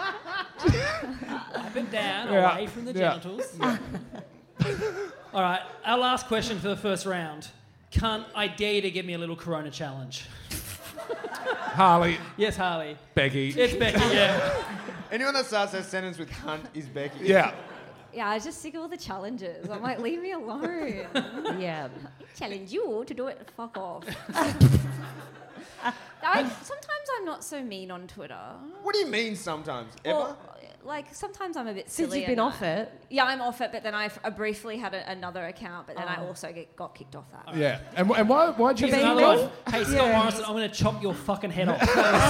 Speaker 2: Up and down,
Speaker 6: Yeah.
Speaker 2: away from the
Speaker 6: Yeah.
Speaker 2: genitals. All right, our last question for the first round. Cunt, I dare you to give me a little Corona challenge.
Speaker 6: Harley,
Speaker 2: Yes, Harley.
Speaker 6: Becky.
Speaker 2: It's Becky, yeah.
Speaker 4: Anyone that starts their sentence with cunt is Becky.
Speaker 6: Yeah.
Speaker 3: Yeah, I was just sick of all the challenges. I'm like, leave me alone.
Speaker 5: Yeah.
Speaker 3: Challenge you to do it. Fuck off. I, sometimes I'm not so mean on Twitter.
Speaker 4: What do you mean sometimes? Ever?
Speaker 3: Well, like sometimes I'm a bit
Speaker 5: Since
Speaker 3: silly.
Speaker 5: you've been
Speaker 3: and
Speaker 5: off
Speaker 3: I-
Speaker 5: it.
Speaker 3: Yeah, I'm off it, but then I, I briefly had a, another account, but then I
Speaker 5: Oh.
Speaker 3: also get, got kicked off that.
Speaker 6: Yeah. And, and why, why'd you
Speaker 2: Here's
Speaker 5: Being
Speaker 2: another
Speaker 5: me?
Speaker 2: one. Hey, Scott
Speaker 5: Yeah.
Speaker 2: Morrison, I'm going to chop your fucking head off.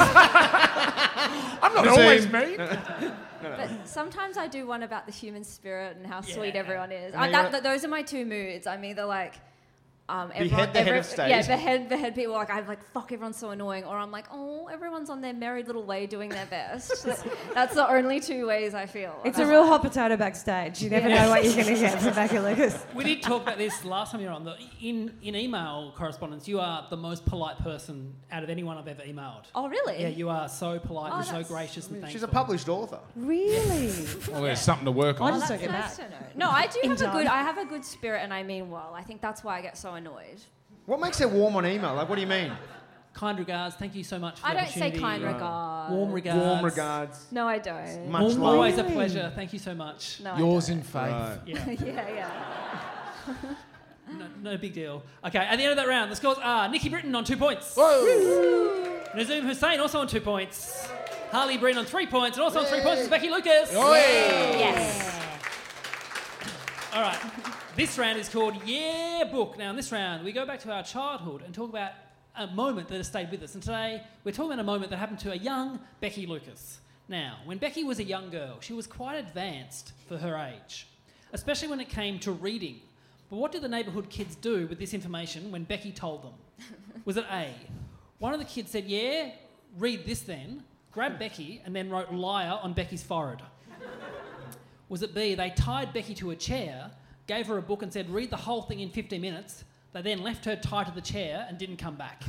Speaker 6: I'm not
Speaker 4: The
Speaker 6: always
Speaker 4: team.
Speaker 6: me.
Speaker 3: But sometimes I do one about the human spirit and how sweet
Speaker 2: Yeah.
Speaker 3: everyone is.
Speaker 4: And
Speaker 3: I,
Speaker 4: then
Speaker 3: that,
Speaker 4: you're-
Speaker 3: that, those are my two moods. I'm either like, um,
Speaker 4: Behead
Speaker 3: everyone,
Speaker 4: the head
Speaker 3: every-
Speaker 4: of state.
Speaker 3: Yeah, behead, behead people. Like I'm like, fuck, everyone's so annoying. Or I'm like, oh, everyone's on their merry little way doing their best. that's, that's the only two ways I feel.
Speaker 5: It's
Speaker 3: And
Speaker 5: a
Speaker 3: I'm
Speaker 5: real hot potato backstage. You never know what you're going to get from Becky Lucas.
Speaker 2: We did talk about this last time you were on. The, in, in email correspondence, you are the most polite person out of anyone I've ever emailed.
Speaker 3: Oh, really?
Speaker 2: Yeah, you are so polite
Speaker 3: Oh,
Speaker 2: and so
Speaker 3: that's-
Speaker 2: gracious and thankful.
Speaker 4: She's a published author.
Speaker 5: Really?
Speaker 6: Well, there's something to work
Speaker 5: I
Speaker 6: on.
Speaker 5: just
Speaker 3: That's
Speaker 5: don't get
Speaker 3: nice
Speaker 5: that.
Speaker 3: to know. No, I do
Speaker 5: In
Speaker 3: have a
Speaker 5: time.
Speaker 3: good. I have a good spirit, and I mean well. I think that's why I get so annoyed.
Speaker 4: What makes it warm on email? Like, what do you mean?
Speaker 2: Kind regards. Thank you so much for
Speaker 3: I
Speaker 2: the
Speaker 3: don't say
Speaker 2: opportunity.
Speaker 3: kind
Speaker 4: Right.
Speaker 3: regards.
Speaker 2: Warm regards.
Speaker 4: Warm regards.
Speaker 3: No, I don't.
Speaker 4: Much
Speaker 2: Warm-
Speaker 4: love.
Speaker 2: always a
Speaker 5: Really?
Speaker 2: pleasure. Thank you so much.
Speaker 3: No, I
Speaker 6: Yours
Speaker 3: don't.
Speaker 6: in faith.
Speaker 4: Right.
Speaker 2: Yeah,
Speaker 3: yeah, yeah.
Speaker 2: no, no big deal. Okay, at the end of that round, the scores are Nikki Britton on two points.
Speaker 6: Whoa.
Speaker 2: Nazoom Hussain also on two points. Harley Breen on three points. And also on three points is Becky Lucas.
Speaker 6: Oi.
Speaker 3: Yes.
Speaker 2: All right. This round is called Yeah Book. Now, in this round, we go back to our childhood and talk about a moment that has stayed with us. And today, we're talking about a moment that happened to a young Becky Lucas. Now, when Becky was a young girl, she was quite advanced for her age, especially when it came to reading. But what did the neighbourhood kids do with this information when Becky told them? Was it A, one of the kids said, yeah, read this then, grabbed Becky and then wrote liar on Becky's forehead? Was it B, they tied Becky to a chair, gave her a book and said, read the whole thing in fifteen minutes. They then left her tied to the chair and didn't come back.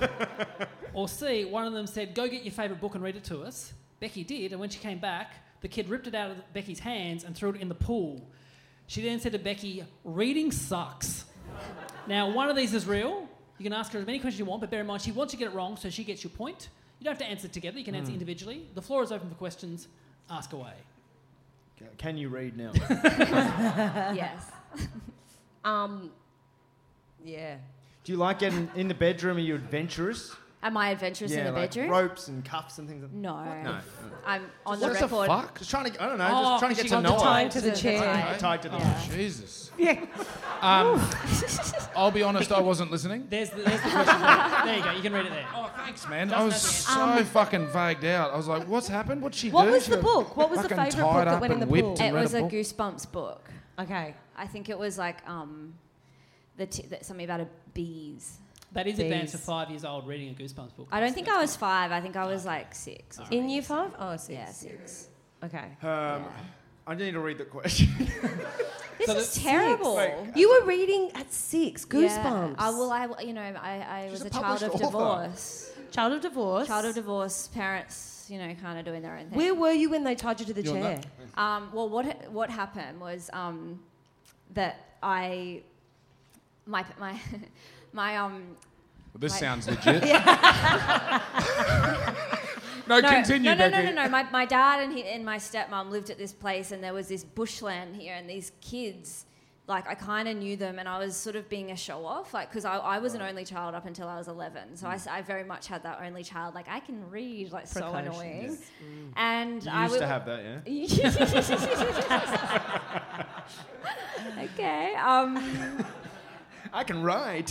Speaker 2: Or C, one of them said, go get your favourite book and read it to us. Becky did, and when she came back, the kid ripped it out of Becky's hands and threw it in the pool. She then said to Becky, reading sucks. Now, one of these is real. You can ask her as many questions you want, but bear in mind, she wants to get it wrong, so she gets your point. You don't have to answer together. You can answer individually. The floor is open for questions. Ask away.
Speaker 4: Can you read now?
Speaker 3: Yes.
Speaker 5: Um, yeah.
Speaker 4: Do you like getting in the bedroom? Are you adventurous?
Speaker 3: Am I adventurous
Speaker 4: yeah,
Speaker 3: in the
Speaker 4: like
Speaker 3: bedroom?
Speaker 4: ropes and cuffs and things. Like
Speaker 3: No.
Speaker 4: No.
Speaker 3: I'm on
Speaker 6: What
Speaker 3: the
Speaker 6: the
Speaker 3: record.
Speaker 6: fuck?
Speaker 4: Just trying to, I don't know,
Speaker 2: Oh,
Speaker 4: just trying to
Speaker 2: she
Speaker 4: get to
Speaker 2: got
Speaker 4: know
Speaker 2: the
Speaker 4: her.
Speaker 5: Tied to the chair.
Speaker 3: Tied.
Speaker 4: Tied to the
Speaker 3: Yeah.
Speaker 6: Jesus.
Speaker 5: Yeah.
Speaker 6: Um, I'll be honest, I wasn't listening.
Speaker 2: There's the, there's the question. There you go. You can read it there.
Speaker 6: Oh, thanks, man.
Speaker 2: Doesn't
Speaker 6: I was
Speaker 2: have
Speaker 6: so fucking vagued out. I was like, what's happened? What'd she
Speaker 5: What
Speaker 6: do?
Speaker 5: was
Speaker 6: She
Speaker 5: the
Speaker 6: got
Speaker 5: book? What was the
Speaker 6: fucking
Speaker 5: favourite book
Speaker 6: tied
Speaker 5: that
Speaker 6: up
Speaker 5: went in
Speaker 6: and
Speaker 5: the
Speaker 6: whipped
Speaker 5: pool?
Speaker 6: and
Speaker 3: It
Speaker 6: read
Speaker 3: was a
Speaker 6: book?
Speaker 3: Goosebumps book.
Speaker 5: Okay.
Speaker 3: I think it was like um, the t- the- something about a bees.
Speaker 2: That is advanced for
Speaker 5: Bees.
Speaker 2: five years old reading a Goosebumps book.
Speaker 3: I don't think I was five. I think I was like six. Or
Speaker 5: In
Speaker 3: something.
Speaker 5: year five? Oh, six.
Speaker 3: Yeah, six.
Speaker 5: Okay.
Speaker 4: Um, I need to read the question.
Speaker 3: This
Speaker 2: So
Speaker 3: is
Speaker 2: the-
Speaker 3: terrible.
Speaker 4: Wait,
Speaker 5: You were reading at six.
Speaker 3: Yeah.
Speaker 5: Goosebumps.
Speaker 3: I well, I you know, I, I
Speaker 4: She's
Speaker 3: was
Speaker 4: a
Speaker 3: a child of
Speaker 4: published author.
Speaker 3: divorce.
Speaker 5: Child of divorce.
Speaker 3: Child of divorce. Parents, you know, kind of doing their own thing.
Speaker 5: Where were you when they tied you to the
Speaker 6: You're
Speaker 5: chair?
Speaker 6: not-
Speaker 3: Um, well, what ha- what happened was um, that I my my my um.
Speaker 6: This
Speaker 3: Like-
Speaker 6: sounds legit. no,
Speaker 3: No,
Speaker 6: continue,
Speaker 3: no, no,
Speaker 6: Becky.
Speaker 3: no, no, no. My, my dad and, he, and my stepmom lived at this place, and there was this bushland here, and these kids, like I kind of knew them, and I was sort of being a show off, like because I, I was an only child up until I was eleven, so I, s- I very much had that only child, like I can read, like so
Speaker 5: Precocious.
Speaker 3: annoying, and
Speaker 4: You
Speaker 3: I
Speaker 4: used
Speaker 3: would,
Speaker 4: to have that, yeah?
Speaker 3: okay. Um,
Speaker 4: I can write.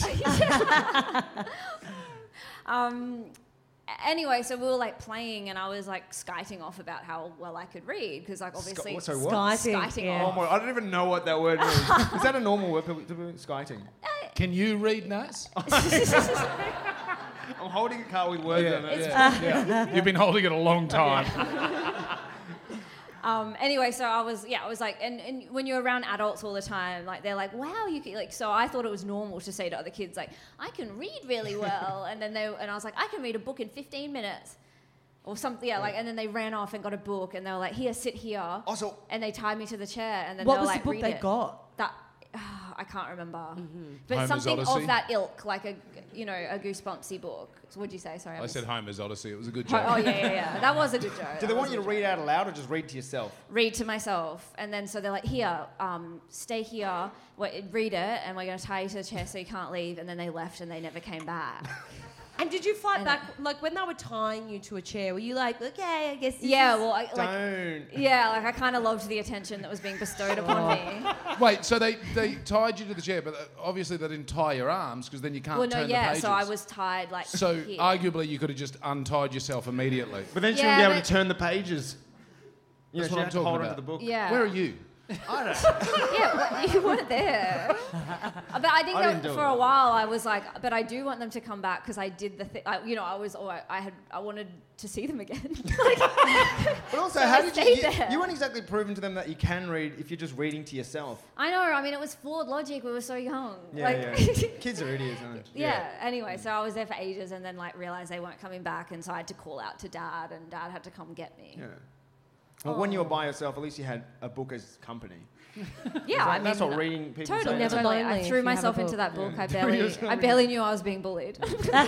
Speaker 3: um, anyway, so we were like playing, and I was like skiting off about how well I could read because, like, obviously,
Speaker 4: Sky- so what?
Speaker 5: Skiting.
Speaker 3: Skiting
Speaker 5: yeah.
Speaker 4: Oh my, I don't even know what that word means. Is that a normal word? People- people Skiting.
Speaker 6: Can you read, Nas?
Speaker 4: I'm holding a car with words on it.
Speaker 6: yeah, yeah. You've been holding it a long time.
Speaker 3: Um, anyway, so I was, yeah, I was like, and, and when you're around adults all the time, like they're like, wow, you can, like, so I thought it was normal to say to other kids, like, I can read really well, and then they, and I was like, I can read a book in fifteen minutes, or something, yeah, like, and then they ran off and got a book, and they were like, here, sit here,
Speaker 4: Also,
Speaker 3: and they tied me to the chair, and then
Speaker 5: What
Speaker 3: they were
Speaker 5: was
Speaker 3: like,
Speaker 5: the book
Speaker 3: read
Speaker 5: they
Speaker 3: it.
Speaker 5: got?
Speaker 3: That I can't remember, but
Speaker 6: Homer's
Speaker 3: something
Speaker 6: Odyssey?
Speaker 3: of that ilk, like a, you know, a Goosebumpsy book. So what'd you say? Sorry,
Speaker 6: I
Speaker 3: missed-
Speaker 6: said Homer's Odyssey. It was a good
Speaker 3: Oh,
Speaker 6: joke.
Speaker 3: oh yeah, yeah, yeah. That was a good joke.
Speaker 4: do they
Speaker 3: That
Speaker 4: want
Speaker 3: was
Speaker 4: you
Speaker 3: a
Speaker 4: to
Speaker 3: good
Speaker 4: read out aloud or just read to yourself?
Speaker 3: read to myself, and then so they're like, here, um, stay here, wait, read it, and we're going to tie you to the chair so you can't leave, and then they left and they never came back.
Speaker 5: And did you fight
Speaker 3: And-
Speaker 5: back? Like when they were tying you to a chair, were you like, okay, I guess. This
Speaker 3: Yeah,
Speaker 5: is-
Speaker 3: well, I, like,
Speaker 4: Don't.
Speaker 3: yeah, like I kind of loved the attention that was being bestowed upon me.
Speaker 6: Wait, so they, they tied you to the chair, but uh, obviously they didn't tie your arms because then you can't
Speaker 3: Well, no,
Speaker 6: turn the
Speaker 3: yeah,
Speaker 6: pages.
Speaker 3: so I was tied like
Speaker 6: So
Speaker 3: here.
Speaker 6: arguably you could have just untied yourself immediately.
Speaker 4: But then she
Speaker 3: Yeah,
Speaker 4: wouldn't be able
Speaker 3: but-
Speaker 4: to turn the pages. You
Speaker 6: That's
Speaker 4: know,
Speaker 6: what
Speaker 4: she
Speaker 6: I'm
Speaker 4: had to
Speaker 6: talking
Speaker 4: hold
Speaker 6: about.
Speaker 4: onto the book.
Speaker 3: Yeah.
Speaker 6: Where are you?
Speaker 4: I don't.
Speaker 3: Yeah, well, you weren't there. But I think
Speaker 4: I
Speaker 3: that
Speaker 4: didn't do
Speaker 3: for
Speaker 4: it.
Speaker 3: a while I was like, but I do want them to come back because I did the thing. You know, I was, oh, I, I had, I wanted to see them again.
Speaker 4: But also,
Speaker 3: So
Speaker 4: how
Speaker 3: I
Speaker 4: did you,
Speaker 3: stayed
Speaker 4: you?
Speaker 3: there.
Speaker 4: You weren't exactly proving to them that you can read if you're just reading to yourself.
Speaker 3: I know. I mean, it was flawed logic. We were so young.
Speaker 4: Yeah,
Speaker 3: like,
Speaker 4: yeah. Kids are idiots, aren't they?
Speaker 3: Yeah. Anyway, so I was there for ages, and then like realized they weren't coming back, and so I had to call out to Dad, and Dad had to come get me.
Speaker 4: Yeah. Well, when you were by yourself, at least you had a book as company.
Speaker 3: Yeah,
Speaker 4: That-
Speaker 3: I mean,
Speaker 4: that's what reading people
Speaker 3: totally.
Speaker 4: say.
Speaker 5: Never
Speaker 3: totally.
Speaker 5: lonely
Speaker 3: I
Speaker 5: if
Speaker 3: threw
Speaker 5: you have a
Speaker 3: myself into
Speaker 5: book.
Speaker 3: that book.
Speaker 4: Yeah.
Speaker 3: I barely, I barely knew I was being bullied.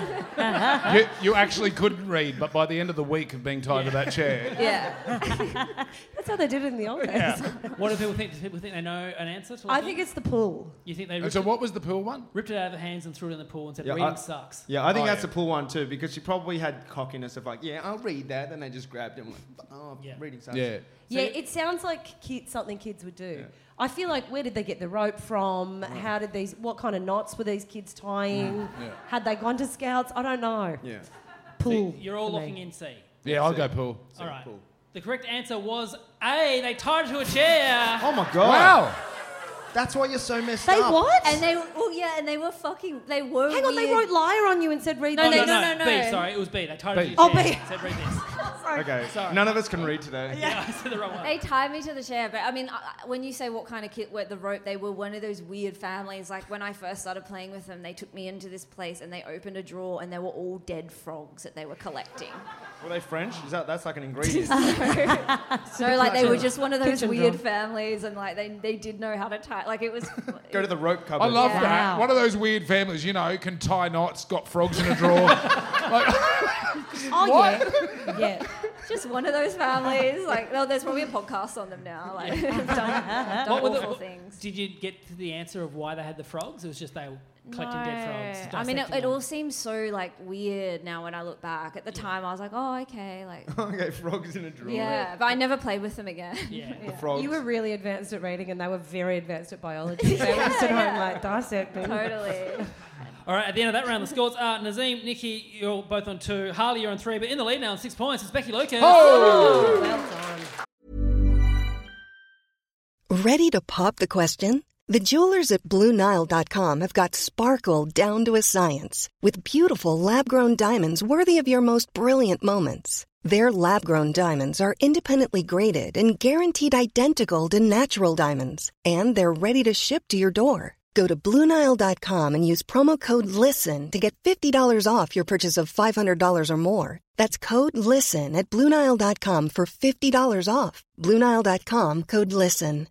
Speaker 6: you, you actually couldn't read, but by the end of the week of being tied to that chair,
Speaker 3: yeah.
Speaker 5: That's how they did it in the old days.
Speaker 2: What do people think? Do people think they know an answer to?
Speaker 5: I think it's the pool.
Speaker 2: You think they
Speaker 6: And
Speaker 2: ripped,
Speaker 6: so
Speaker 2: it,
Speaker 6: what was the pool one?
Speaker 2: ripped it out of their hands and threw it in the pool and said,
Speaker 4: Yeah,
Speaker 2: "Reading
Speaker 4: I-
Speaker 2: sucks."
Speaker 4: Yeah, I think
Speaker 6: Oh,
Speaker 4: that's
Speaker 6: yeah.
Speaker 4: the pool one too, because she probably had cockiness of like, yeah, I'll read that. Then they just grabbed it and went, oh,
Speaker 2: Yeah.
Speaker 4: reading sucks.
Speaker 6: Yeah.
Speaker 5: Yeah, it sounds like kid, something kids would do.
Speaker 4: Yeah.
Speaker 5: I feel like where did they get the rope from? How did these? What kind of knots were these kids tying?
Speaker 6: Yeah.
Speaker 5: Had they gone to scouts? I don't know.
Speaker 4: Yeah.
Speaker 5: Pool.
Speaker 2: You're all
Speaker 5: for me.
Speaker 2: looking in C.
Speaker 6: Yeah, I'll go pool.
Speaker 2: All right.
Speaker 4: Pool.
Speaker 2: The correct answer was A. They tied her to a chair.
Speaker 4: Oh my god.
Speaker 6: Wow.
Speaker 4: That's why you're so messed
Speaker 5: They
Speaker 4: up.
Speaker 5: what?
Speaker 3: And they, well, yeah, and they were fucking, they were
Speaker 5: Hang on, they
Speaker 3: weird.
Speaker 5: wrote liar on you and said read
Speaker 3: No,
Speaker 5: this.
Speaker 2: Oh,
Speaker 3: no,
Speaker 2: no,
Speaker 3: no, no,
Speaker 2: B.
Speaker 3: no.
Speaker 2: Sorry, it was B. They tied her
Speaker 6: B.
Speaker 2: to a
Speaker 5: Oh,
Speaker 2: chair.
Speaker 5: B.
Speaker 2: and said, "Read this."
Speaker 4: Okay.
Speaker 2: Sorry.
Speaker 4: None of us can read today.
Speaker 2: Yeah, I said the wrong one.
Speaker 3: They tied me to the chair, but I mean, I- when you say what kind of kid, what the rope, they were one of those weird families. Like when I first started playing with them, they took me into this place and they opened a drawer and they were all dead frogs that they were collecting.
Speaker 4: Were they French? Is that that's like an ingredient?
Speaker 3: So like they were just one of those
Speaker 5: Kitchen
Speaker 3: weird
Speaker 5: drawer.
Speaker 3: families, and like they, they did know how to tie. Like it was.
Speaker 4: Go to the rope cupboard.
Speaker 6: I love
Speaker 3: Yeah.
Speaker 6: that.
Speaker 5: Wow.
Speaker 6: One of those weird families, you know, can tie knots, got frogs in a drawer. Like,
Speaker 5: Oh yeah, yeah.
Speaker 3: Just one of those families. Like, well, there's probably a podcast on them now. Like, done, done
Speaker 2: What were
Speaker 3: awful
Speaker 2: the,
Speaker 3: things.
Speaker 2: Did you get to the answer of why they had the frogs? It was just they were collecting dead frogs.
Speaker 3: I mean, it,
Speaker 2: dissecting
Speaker 3: it
Speaker 2: them.
Speaker 3: all seems so like weird now when I look back. At the time, I was like, oh, okay, like,
Speaker 4: Okay, frogs in a drawer.
Speaker 3: yeah. But I never played with them again.
Speaker 2: Yeah.
Speaker 4: The frogs.
Speaker 5: You were really advanced at reading, and they were very advanced at biology. They were sitting home like dissecting.
Speaker 3: Totally.
Speaker 2: All right, at the end of that round, the scores are Nazim, Nikki, you're both on two. Harley, you're on three. But in the lead now on six points, it's Becky Lucas.
Speaker 5: Oh, well done.
Speaker 7: Ready to pop the question? The jewelers at Blue Nile dot com have got sparkle down to a science with beautiful lab-grown diamonds worthy of your most brilliant moments. Their lab-grown diamonds are independently graded and guaranteed identical to natural diamonds, and they're ready to ship to your door. Go to Blue Nile dot com and use promo code LISTEN to get fifty dollars off your purchase of five hundred dollars or more. That's code LISTEN at Blue Nile dot com for fifty dollars off. Blue Nile dot com, code LISTEN.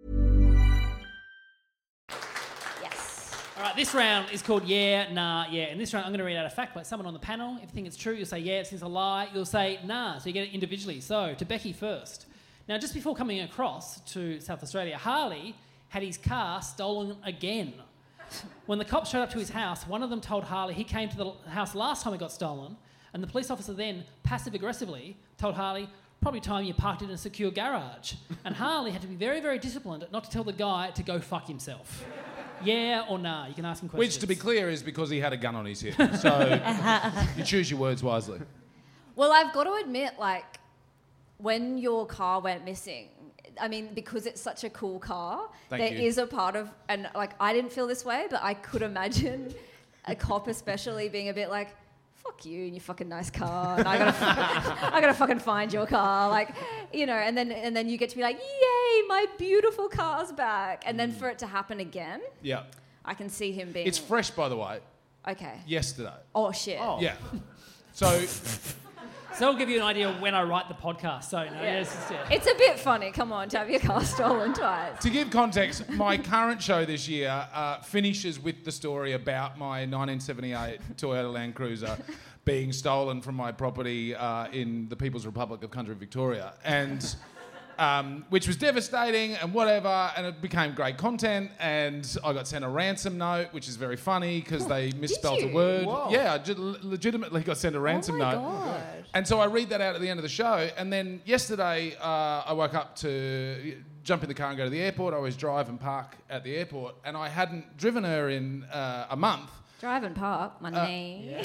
Speaker 3: Yes.
Speaker 2: All right, this round is called Yeah, Nah, Yeah. In this round, I'm going to read out a fact by someone on the panel. If you think it's true, you'll say yeah. If it's a lie, you'll say nah. So you get it individually. So to Becky first. Now, just before coming across to South Australia, Harley had his car stolen again. When the cops showed up to his house, one of them told Harley he came to the house last time it got stolen, and the police officer then, passive-aggressively, told Harley, probably time you parked it in a secure garage. And Harley had to be very, very disciplined not to tell the guy to go fuck himself. Yeah or nah? You can ask him questions.
Speaker 6: Which, to be clear, is because he had a gun on his hip. So you choose your words wisely.
Speaker 3: Well, I've got to admit, like, when your car went missing, I mean, because it's such a cool car,
Speaker 6: Thank
Speaker 3: there
Speaker 6: you.
Speaker 3: is a part of, and like, I didn't feel this way, but I could imagine a cop especially being a bit like, fuck you and your fucking nice car, and I gotta, I gotta fucking find your car, like, you know, and then and then you get to be like, yay, my beautiful car's back, and then for it to happen again,
Speaker 6: Yeah.
Speaker 3: I can see him being.
Speaker 6: It's fresh, by the way.
Speaker 3: Okay.
Speaker 6: Yesterday.
Speaker 3: Oh shit.
Speaker 2: Oh.
Speaker 6: Yeah. So
Speaker 2: So I'll give you an idea of when I write the podcast. So, no,
Speaker 3: Yeah.
Speaker 2: yes, it's, yeah.
Speaker 3: It's a bit funny, come on, to have your car stolen twice.
Speaker 6: to give context, my current show this year uh, finishes with the story about my nineteen seventy-eight Toyota Land Cruiser being stolen from my property uh, in the People's Republic of Country Victoria, and um, which was devastating and whatever, and it became great content, and I got sent a ransom note, which is very funny because they misspelt a
Speaker 3: you?
Speaker 6: word.
Speaker 4: Whoa.
Speaker 6: Yeah, I ju- legitimately got sent a ransom
Speaker 3: oh my
Speaker 6: note.
Speaker 3: God.
Speaker 6: And so I read that out at the end of the show. And then yesterday, uh, I woke up to jump in the car and go to the airport. I always drive and park at the airport. And I hadn't driven her in uh, a month.
Speaker 3: Drive and park, my
Speaker 6: Uh,
Speaker 3: knee.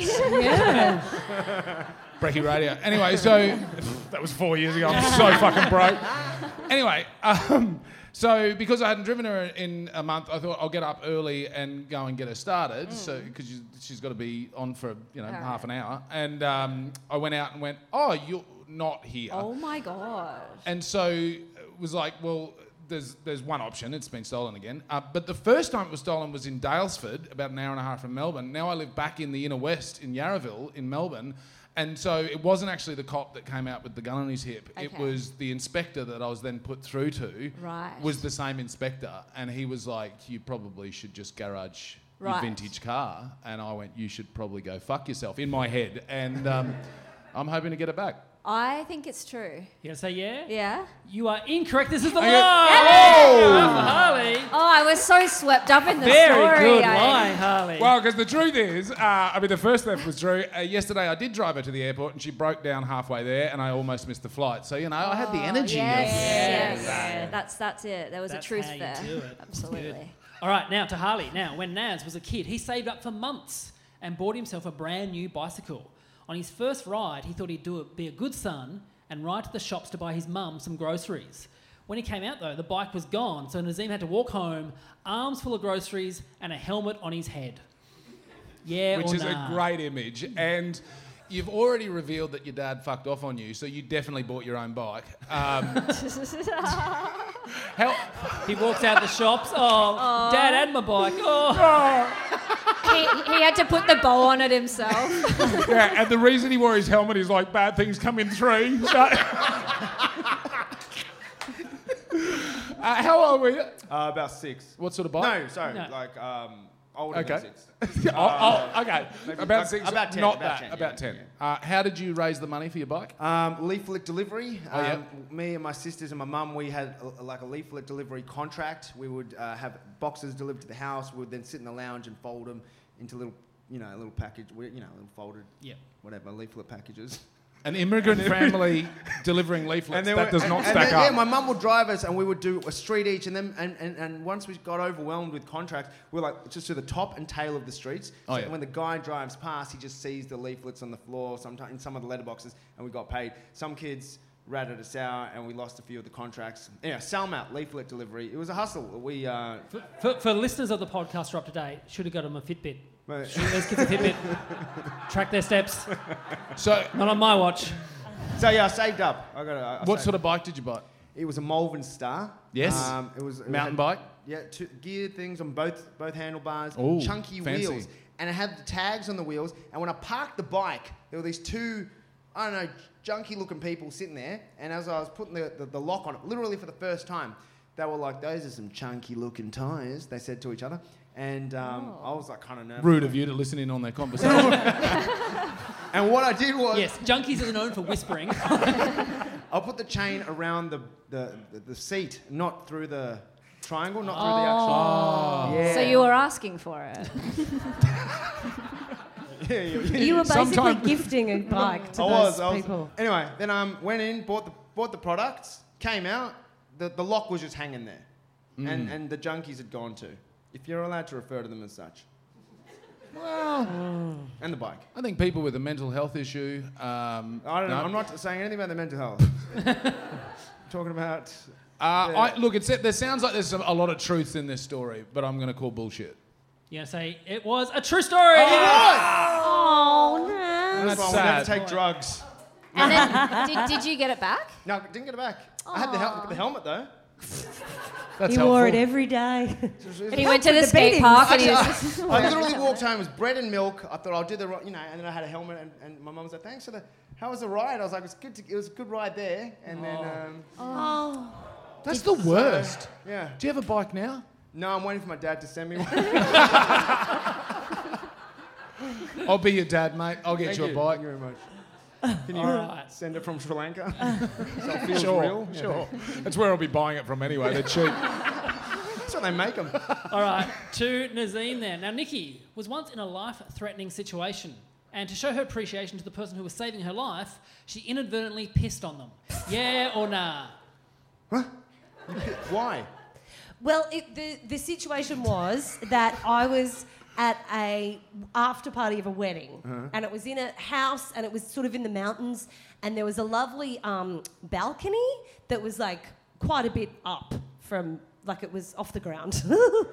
Speaker 6: Breaky radio. Anyway, so that was four years ago. I'm so fucking broke. Anyway, um, so because I hadn't driven her in a month, I thought I'll get up early and go and get her started.
Speaker 3: Mm.
Speaker 6: So because she's got to be on for you know
Speaker 3: All
Speaker 6: half
Speaker 3: right.
Speaker 6: an hour. And um, I went out and went, oh, you're not here.
Speaker 3: Oh my god.
Speaker 6: And so it was like, well, there's there's one option. It's been stolen again. Uh, but the first time it was stolen was in Daylesford, about an hour and a half from Melbourne. Now I live back in the inner west in Yarraville in Melbourne. And so it wasn't actually the cop that came out with the gun on his hip. It
Speaker 3: Okay.
Speaker 6: was the inspector that I was then put through to.
Speaker 3: Right.
Speaker 6: Was the same inspector. And he was like, you probably should just garage
Speaker 3: Right.
Speaker 6: your vintage car. And I went, you should probably go fuck yourself, in my head. And um, I'm hoping to get it back.
Speaker 3: I think it's true.
Speaker 2: You going to say yeah?
Speaker 3: Yeah?
Speaker 2: You are incorrect. This is the
Speaker 6: Okay.
Speaker 2: lie.
Speaker 6: Oh!
Speaker 2: For Harley.
Speaker 3: Oh, I was so swept up in the
Speaker 2: Very
Speaker 3: story.
Speaker 2: good
Speaker 3: I-
Speaker 2: lie, Harley.
Speaker 6: Well, because the truth is, uh, I mean, the first theft was true. Uh, yesterday, I did drive her to the airport, and she broke down halfway there, and I almost missed the flight. So you know, I had the energy.
Speaker 3: Oh, Yes,
Speaker 6: of-
Speaker 3: yes, yes. That's that's it. There was
Speaker 2: That's
Speaker 3: a truth
Speaker 2: how you
Speaker 3: there.
Speaker 2: do it.
Speaker 3: Absolutely.
Speaker 2: All right, now to Harley. Now, when Naz was a kid, he saved up for months and bought himself a brand new bicycle. On his first ride, he thought he'd do it, be a good son and ride to the shops to buy his mum some groceries. When he came out, though, the bike was gone, so Nazim had to walk home, arms full of groceries and a helmet on his head. Yeah
Speaker 6: Which
Speaker 2: or
Speaker 6: is
Speaker 2: nah?
Speaker 6: a great image. And you've already revealed that your dad fucked off on you, so you definitely bought your own bike. Um, how,
Speaker 2: He walks out the shops. Oh, Dad had my bike. Oh.
Speaker 3: he, he had to put the bow on it himself.
Speaker 6: yeah, and the reason he wore his helmet is like bad things come in three. So, uh, how old were you?
Speaker 4: Uh, about six.
Speaker 6: What sort of bike?
Speaker 4: No, sorry,
Speaker 2: No.
Speaker 4: like um, Older
Speaker 6: Okay.
Speaker 4: than six.
Speaker 6: oh, oh, okay.
Speaker 4: maybe
Speaker 6: About
Speaker 4: like-
Speaker 6: six.
Speaker 4: about ten,
Speaker 6: Not
Speaker 4: about
Speaker 6: that.
Speaker 4: ten,
Speaker 6: about
Speaker 4: yeah,
Speaker 6: ten.
Speaker 4: yeah.
Speaker 6: Uh, how did you raise the money for your bike?
Speaker 4: Um, leaflet delivery.
Speaker 6: Oh, yeah.
Speaker 4: um, Me and my sisters and my mum, we had a, like a leaflet delivery contract. We would uh, have boxes delivered to the house. We would then sit in the lounge and fold them into little, you know, little package, we- you know, little folded,
Speaker 2: Yeah.
Speaker 4: whatever, leaflet packages.
Speaker 6: An immigrant family delivering leaflets.
Speaker 4: then
Speaker 6: That
Speaker 4: we-
Speaker 6: does
Speaker 4: and-
Speaker 6: not
Speaker 4: and
Speaker 6: stack
Speaker 4: then,
Speaker 6: up.
Speaker 4: Yeah, my mum would drive us, and we would do a street each, and then and, and, and once we got overwhelmed with contracts, we were like just to the top and tail of the streets.
Speaker 6: Oh,
Speaker 4: so
Speaker 6: yeah.
Speaker 4: when the guy drives past, he just sees the leaflets on the floor, sometimes in some of the letterboxes, and we got paid. Some kids ratted us out, and we lost a few of the contracts. Yeah, Salmat leaflet delivery. It was a hustle. We uh,
Speaker 2: For, for, for listeners of the podcast who are up to date, should have got them a Fitbit.
Speaker 4: but-
Speaker 2: Those kids a Fitbit. Track their steps.
Speaker 6: So,
Speaker 2: Not on my watch.
Speaker 4: so yeah, I saved up. I got. I
Speaker 6: what
Speaker 4: saved.
Speaker 6: sort of bike did you buy?
Speaker 4: It was a Malvern Star.
Speaker 6: Yes.
Speaker 4: Um, it was it
Speaker 6: Mountain
Speaker 4: had-
Speaker 6: bike?
Speaker 4: Yeah, two geared things on both both handlebars,
Speaker 6: Ooh,
Speaker 4: chunky
Speaker 6: fancy.
Speaker 4: wheels, and it had the tags on the wheels. And when I parked the bike, there were these two, I don't know, junky looking people sitting there. And as I was putting the, the, the lock on it, literally for the first time, they were like, "Those are some chunky looking tyres," they said to each other. And um, I was like kind of nervous.
Speaker 6: Rude of you to listen in on their conversation.
Speaker 4: And what I did was,
Speaker 2: Yes, Junkies are known for whispering.
Speaker 4: I put the chain around the, the, the, the seat, not through the triangle, not through the actual. Yeah.
Speaker 3: So you were asking for it.
Speaker 4: yeah, yeah, yeah.
Speaker 5: You were basically
Speaker 6: Sometime-
Speaker 5: gifting a bike to
Speaker 4: I
Speaker 5: those
Speaker 4: was, I was.
Speaker 5: people.
Speaker 4: Anyway, then um went in, bought the bought the products, came out, the, the lock was just hanging there, and and the junkies had gone too, if you're allowed to refer to them as such.
Speaker 6: Well,
Speaker 4: And the bike.
Speaker 6: I think people with a mental health issue. Um,
Speaker 4: I don't know.
Speaker 6: no.
Speaker 4: I'm not saying anything about their mental health. Talking about.
Speaker 6: Uh,
Speaker 4: Yeah.
Speaker 6: I, look, it's, there sounds like there's some, a lot of truth in this story, but I'm going to call bullshit.
Speaker 2: You're going to say, it was a true story.
Speaker 5: Oh, no.
Speaker 4: That's
Speaker 6: That's
Speaker 4: why we never
Speaker 6: sad.
Speaker 4: take drugs.
Speaker 3: And then, did, did you get it back?
Speaker 4: No, didn't get it back. I had the, hel- the helmet though.
Speaker 6: That's
Speaker 5: He
Speaker 6: helpful.
Speaker 5: wore it every day.
Speaker 3: And he went to the,
Speaker 5: the
Speaker 3: skate
Speaker 5: beatings.
Speaker 3: park and he was
Speaker 4: Actually,
Speaker 3: just...
Speaker 4: I, I literally walked home. It was bread and milk. I thought I'll do the ri- you know, and then I had a helmet, and, and my mum was like, "Thanks for the. How was the ride?" I was like, "It was good. To, it was a good ride there." And then, um,
Speaker 5: Oh.
Speaker 6: That's the worst.
Speaker 4: yeah.
Speaker 6: Do you have a bike now?
Speaker 4: No, I'm waiting for my dad to send me one.
Speaker 6: I'll be your dad, mate. I'll get
Speaker 4: Thank
Speaker 6: you a bike.
Speaker 4: Thank you very much. Can you
Speaker 2: All right.
Speaker 4: send it from Sri Lanka? So it feels
Speaker 6: Sure,
Speaker 4: real. Yeah.
Speaker 6: sure. That's where I'll be buying it from anyway. They're cheap.
Speaker 4: That's what they make them.
Speaker 2: All right, to Nazim then. Now, Nikki was once in a life-threatening situation, and to show her appreciation to the person who was saving her life, she inadvertently pissed on them. Yeah or nah?
Speaker 4: Why?
Speaker 5: Well, it, the, the situation was that I was at a after party of a wedding, and it was in a house, and it was sort of in the mountains, and there was a lovely um, balcony that was like quite a bit up from, like it was off the ground.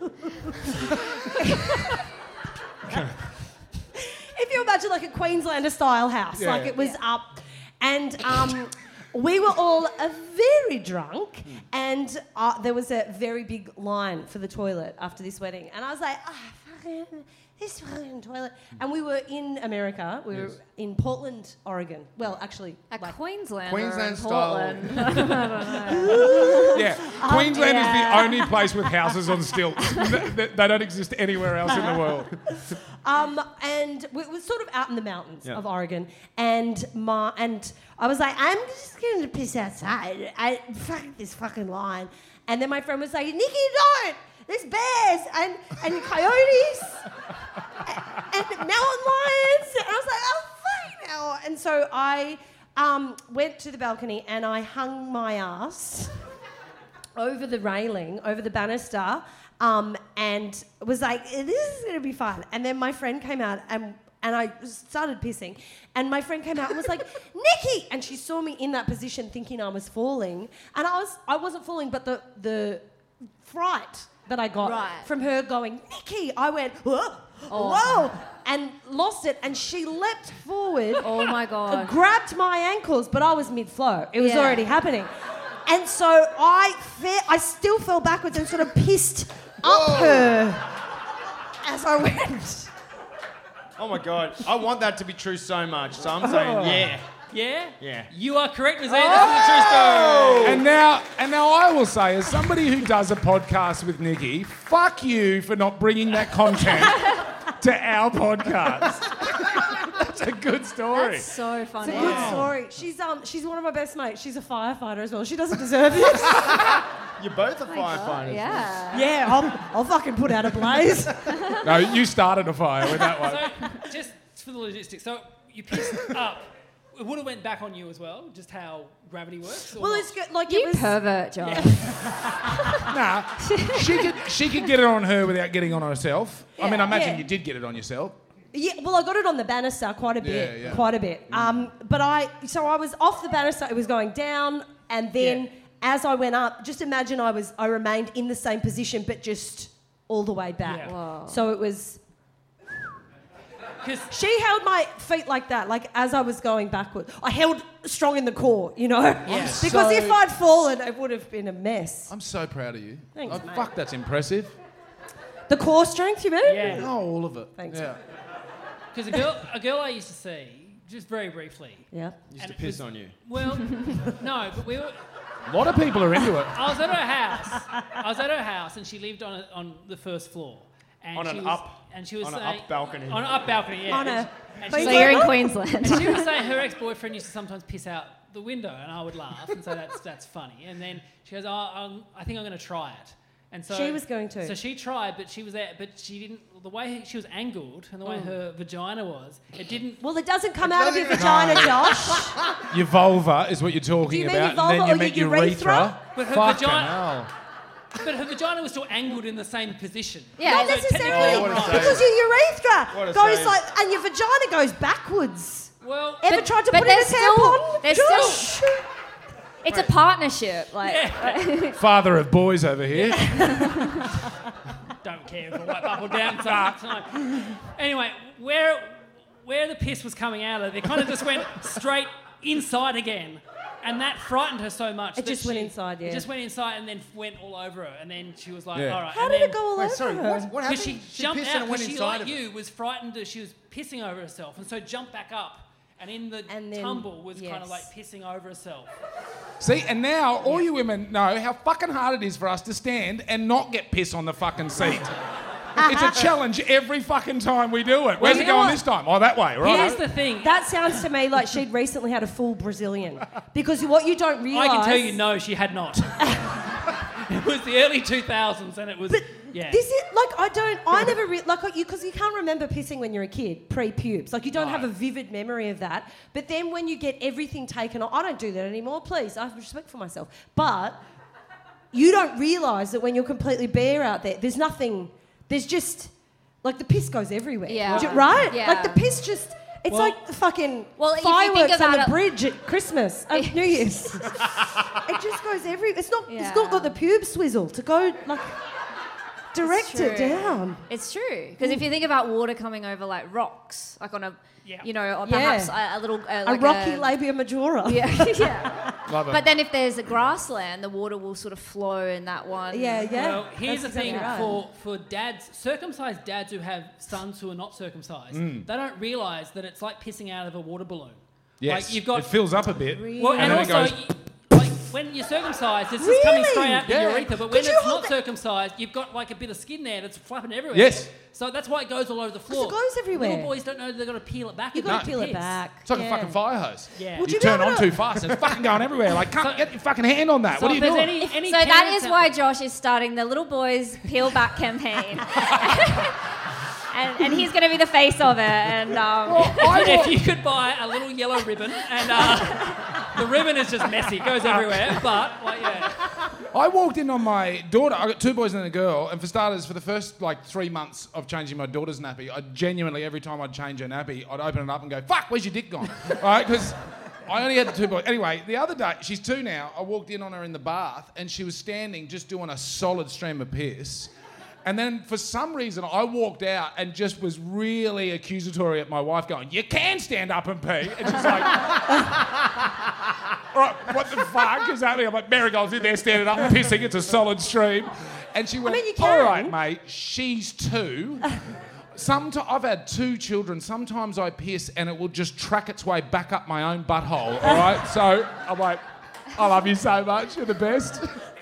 Speaker 5: If you imagine like a Queenslander style house,
Speaker 6: Yeah.
Speaker 5: like it was up, and um, we were all uh, very drunk, and uh, there was a very big line for the toilet after this wedding, and I was like, ah, fucking, this fucking toilet. And we were in America, we were
Speaker 6: Yes.
Speaker 5: in Portland, Oregon. Well, actually,
Speaker 3: A
Speaker 5: like,
Speaker 3: Queenslander
Speaker 4: Queensland
Speaker 3: in
Speaker 4: style.
Speaker 3: Portland.
Speaker 6: Yeah,
Speaker 5: Oh,
Speaker 6: Queensland is
Speaker 5: yeah.
Speaker 6: the only place with houses on stilts. they, they- they don't exist anywhere else in the world.
Speaker 5: Um, and we were sort of out in the mountains
Speaker 4: Yeah.
Speaker 5: of Oregon, and my and I was like, I'm just going to piss outside. I fuck this fucking line, and then my friend was like, Nikki, don't. There's bears and and coyotes and, and mountain lions, and I was like, oh fuck now. And so I um, went to the balcony and I hung my ass over the railing, over the banister, um, and was like, this is going to be fun. And then my friend came out and and I started pissing. And my friend came out and was like, Nikki! And she saw me in that position thinking I was falling. And I, was, I wasn't falling, but the, the fright that I got
Speaker 3: Right.
Speaker 5: from her going, Nikki! I went, whoa!
Speaker 3: Oh.
Speaker 5: Whoa! And lost it. And she leapt forward.
Speaker 3: Oh my God.
Speaker 5: Grabbed my ankles, but I was mid-flow. It was
Speaker 3: Yeah.
Speaker 5: already happening. And so I fe- I still fell backwards and sort of pissed up her as I went.
Speaker 4: Oh my god, I want that to be true so much. So I'm saying, yeah,
Speaker 2: Yeah?
Speaker 4: Yeah.
Speaker 2: You are correct, Razeen. This is a true story.
Speaker 6: And now, and now I will say, as somebody who does a podcast with Nikki, fuck you for not bringing that content to our podcast. That's a good story.
Speaker 3: That's so funny.
Speaker 5: It's a good story. She's um she's one of my best mates. She's a firefighter as well. She doesn't deserve this.
Speaker 4: You're both a
Speaker 3: Oh my God,
Speaker 4: firefighters.
Speaker 3: yeah.
Speaker 5: Yeah, I'll, I'll fucking put out a blaze.
Speaker 6: No, you started a fire with that one.
Speaker 2: So, just for the logistics. So, you pissed up. It would have went back on you as well, just how gravity works? Or
Speaker 5: Well,
Speaker 2: not?
Speaker 5: it's good. Like
Speaker 3: You
Speaker 5: it was.
Speaker 3: pervert, Josh.
Speaker 6: Nah, she could she could get it on her without getting on herself. I mean, I imagine
Speaker 5: Yeah.
Speaker 6: you did get it on yourself.
Speaker 5: Yeah, well, I got it on the banister quite a bit,
Speaker 6: Yeah, yeah.
Speaker 5: quite a bit. Um, but I, so I was off the banister. It was going down, and then
Speaker 2: Yeah.
Speaker 5: as I went up, just imagine I was, I remained in the same position, but just all the way back.
Speaker 2: Yeah.
Speaker 3: Whoa.
Speaker 5: So it was.
Speaker 2: 'Cause-
Speaker 5: She held my feet like that, like as I was going backward. I held strong in the core, you know, because
Speaker 6: so-
Speaker 5: if I'd fallen, it would have been a mess.
Speaker 6: I'm so proud of you.
Speaker 5: Thanks,
Speaker 6: oh,
Speaker 5: mate.
Speaker 6: fuck, that's impressive.
Speaker 5: The core strength, you mean?
Speaker 2: Yeah.
Speaker 6: Oh, all of it.
Speaker 5: Thanks.
Speaker 6: Yeah.
Speaker 2: Because a girl, a girl I used to see, just very briefly.
Speaker 5: Yeah.
Speaker 4: Used
Speaker 2: And
Speaker 4: to
Speaker 2: it
Speaker 4: piss
Speaker 2: was-
Speaker 4: on you.
Speaker 2: Well, no, but we were.
Speaker 6: A lot of people are into it.
Speaker 2: I was at her house. I was at her house, and she lived on a, on the first floor. And
Speaker 4: On
Speaker 2: she
Speaker 4: an
Speaker 2: was,
Speaker 4: up-
Speaker 2: and she was
Speaker 4: on an
Speaker 2: saying,
Speaker 4: up balcony.
Speaker 2: On an up balcony, yeah.
Speaker 5: On a-
Speaker 2: And
Speaker 5: But
Speaker 2: she
Speaker 3: So
Speaker 2: was
Speaker 3: you're in
Speaker 5: What?
Speaker 3: Queensland.
Speaker 2: And she was saying her ex-boyfriend used to sometimes piss out the window, and I would laugh and say that's that's funny. And then she goes, "Oh, um, I think I'm going to try it." And so
Speaker 5: She was going to.
Speaker 2: So she tried, but she was there, but she didn't. The way she was angled and the way her vagina was, it didn't.
Speaker 5: Well, it doesn't come out of your vagina, Josh.
Speaker 6: Your vulva is what you're talking
Speaker 5: Do you mean
Speaker 6: about,
Speaker 5: your
Speaker 6: and then
Speaker 5: vulva
Speaker 6: you
Speaker 5: or
Speaker 6: meant
Speaker 5: your
Speaker 6: urethra.
Speaker 5: urethra?
Speaker 2: But her
Speaker 6: Fucking
Speaker 2: vagina-
Speaker 6: hell.
Speaker 2: But her vagina was still angled in the same position.
Speaker 3: Yeah,
Speaker 5: Not
Speaker 3: so
Speaker 5: necessarily,
Speaker 4: Oh, what a save.
Speaker 5: because your urethra
Speaker 4: What a
Speaker 5: goes
Speaker 4: save.
Speaker 5: like, and your vagina goes backwards.
Speaker 2: Well,
Speaker 5: Ever
Speaker 3: But-
Speaker 5: tried to
Speaker 3: but
Speaker 5: put in a
Speaker 3: there's still-
Speaker 5: tampon?
Speaker 3: there's
Speaker 5: Josh?
Speaker 3: still- It's a partnership. Like,
Speaker 6: Father of boys over here.
Speaker 2: don't care if I wipe up or down time. Anyway, where where the piss was coming out of, they kind of just went straight inside again. And that frightened her so much.
Speaker 5: It
Speaker 2: that
Speaker 5: just went
Speaker 2: she-
Speaker 5: inside, yeah.
Speaker 2: It just went inside and then went all over her. And then she was like,
Speaker 6: Yeah.
Speaker 2: all right.
Speaker 5: How
Speaker 2: and
Speaker 5: did
Speaker 2: then,
Speaker 5: it go all
Speaker 4: Wait,
Speaker 5: over
Speaker 4: sorry,
Speaker 5: her?
Speaker 4: what, what happened?
Speaker 2: Because she, jumped
Speaker 4: pissed
Speaker 2: out,
Speaker 4: and it went
Speaker 2: because she,
Speaker 4: inside
Speaker 2: like
Speaker 4: of it.
Speaker 2: you, was frightened that she was pissing over herself. And so jumped back up. And in the
Speaker 5: And then-
Speaker 2: tumble was kind of
Speaker 5: yes.
Speaker 2: like pissing over herself.
Speaker 6: See, and now all you women know how fucking hard it is for us to stand and not get piss on the fucking seat. It's a challenge every fucking time we do it. Where's
Speaker 2: you
Speaker 6: it
Speaker 2: know
Speaker 6: going
Speaker 2: what?
Speaker 6: this time? Oh, that way, right?
Speaker 2: Here's the thing.
Speaker 5: That sounds to me like she'd recently had a full Brazilian. Because what you don't realise...
Speaker 2: I can tell you, no, she had not. It was the early two thousands, and it was yeah.
Speaker 5: This is like I don't. I never re- like you because you can't remember pissing when you're a kid, pre-pubes. Like you don't
Speaker 2: No.
Speaker 5: have a vivid memory of that. But then when you get everything taken off, I don't do that anymore. Please, I have respect for myself. But you don't realise that when you're completely bare out there, there's nothing. There's just like the piss goes everywhere.
Speaker 3: Yeah.
Speaker 5: Do you- right?
Speaker 3: Yeah.
Speaker 5: Like the piss just. It's
Speaker 2: Well-
Speaker 5: like the fucking
Speaker 3: Well, if you think
Speaker 5: fireworks on
Speaker 3: about
Speaker 5: the
Speaker 3: it-
Speaker 5: bridge at Christmas, at New Year's. It just goes every. It's not. It's not
Speaker 3: Yeah.
Speaker 5: got the pube swizzle to go like. Direct it
Speaker 3: true.
Speaker 5: down.
Speaker 3: It's true. Because if you think about water coming over like rocks, like on a,
Speaker 2: Yeah.
Speaker 3: you know, or
Speaker 5: Yeah.
Speaker 3: perhaps a, a little, uh,
Speaker 5: A
Speaker 3: like
Speaker 5: rocky
Speaker 3: a,
Speaker 5: labia majora.
Speaker 3: Yeah, yeah.
Speaker 6: Love it.
Speaker 3: But then if there's a grassland, the water will sort of flow in that one.
Speaker 5: Yeah, yeah.
Speaker 2: Well, here's
Speaker 5: That's
Speaker 2: the thing
Speaker 5: exactly right.
Speaker 2: for, for dads, circumcised dads who have sons who are not circumcised,
Speaker 6: Mm.
Speaker 2: they don't realise that it's like pissing out of a water balloon.
Speaker 6: Yes,
Speaker 2: Like you've got
Speaker 6: it fills up a bit.
Speaker 2: well, and,
Speaker 6: And then it
Speaker 2: also
Speaker 6: goes-
Speaker 2: y- like when you're circumcised, it's just coming
Speaker 5: Really?
Speaker 2: straight out the
Speaker 6: Yeah.
Speaker 2: urethra. But
Speaker 5: Could
Speaker 2: when
Speaker 5: you
Speaker 2: it's
Speaker 5: hold
Speaker 2: not
Speaker 5: that-
Speaker 2: circumcised, you've got like a bit of skin there that's flapping everywhere.
Speaker 6: Yes.
Speaker 2: So that's why it goes all over the floor.
Speaker 5: it goes everywhere.
Speaker 2: Little boys don't know they've got to peel it back.
Speaker 5: You've
Speaker 2: and
Speaker 5: got to
Speaker 2: do
Speaker 5: peel it
Speaker 2: piss.
Speaker 5: back.
Speaker 6: It's like
Speaker 5: Yeah.
Speaker 6: a fucking fire hose.
Speaker 2: Yeah.
Speaker 5: Would
Speaker 6: You,
Speaker 5: you be
Speaker 6: turn
Speaker 5: able
Speaker 6: on
Speaker 5: to-
Speaker 6: too fast, it's fucking going everywhere. Like, can't
Speaker 2: So-
Speaker 6: get your fucking hand on that.
Speaker 2: So
Speaker 6: what are
Speaker 2: if
Speaker 6: you
Speaker 2: there's
Speaker 6: doing?
Speaker 2: any, any
Speaker 3: So that
Speaker 2: parents
Speaker 3: is
Speaker 2: out
Speaker 3: why
Speaker 2: there-
Speaker 3: Josh is starting the Little Boys Peel Back campaign. and, and he's going to be the face of it. And um,
Speaker 2: if you could buy a little yellow ribbon, and uh, the ribbon is just messy, it goes everywhere. But like, yeah,
Speaker 6: I walked in on my daughter. I got two boys and a girl, and for starters, for the first like three months of changing my daughter's nappy, I genuinely every time I'd change her nappy, I'd open it up and go, "Fuck, where's your dick gone?" Right? Because I only had two boys. Anyway, the other day, she's two now. I walked in on her in the bath, and she was standing just doing a solid stream of piss. And then for some reason, I walked out and just was really accusatory at my wife, going, "You can stand up and pee." And she's like, "All right, what the fuck is happening?" I'm like, "Marigold's in there standing up and pissing. It's a solid stream." And she went,
Speaker 5: mean, you
Speaker 6: "All right,
Speaker 5: can."
Speaker 6: mate, she's two. Sometimes I've had two children. Sometimes I piss and it will just track its way back up my own butthole. All right, so I'm like, I love you so much. You're the best.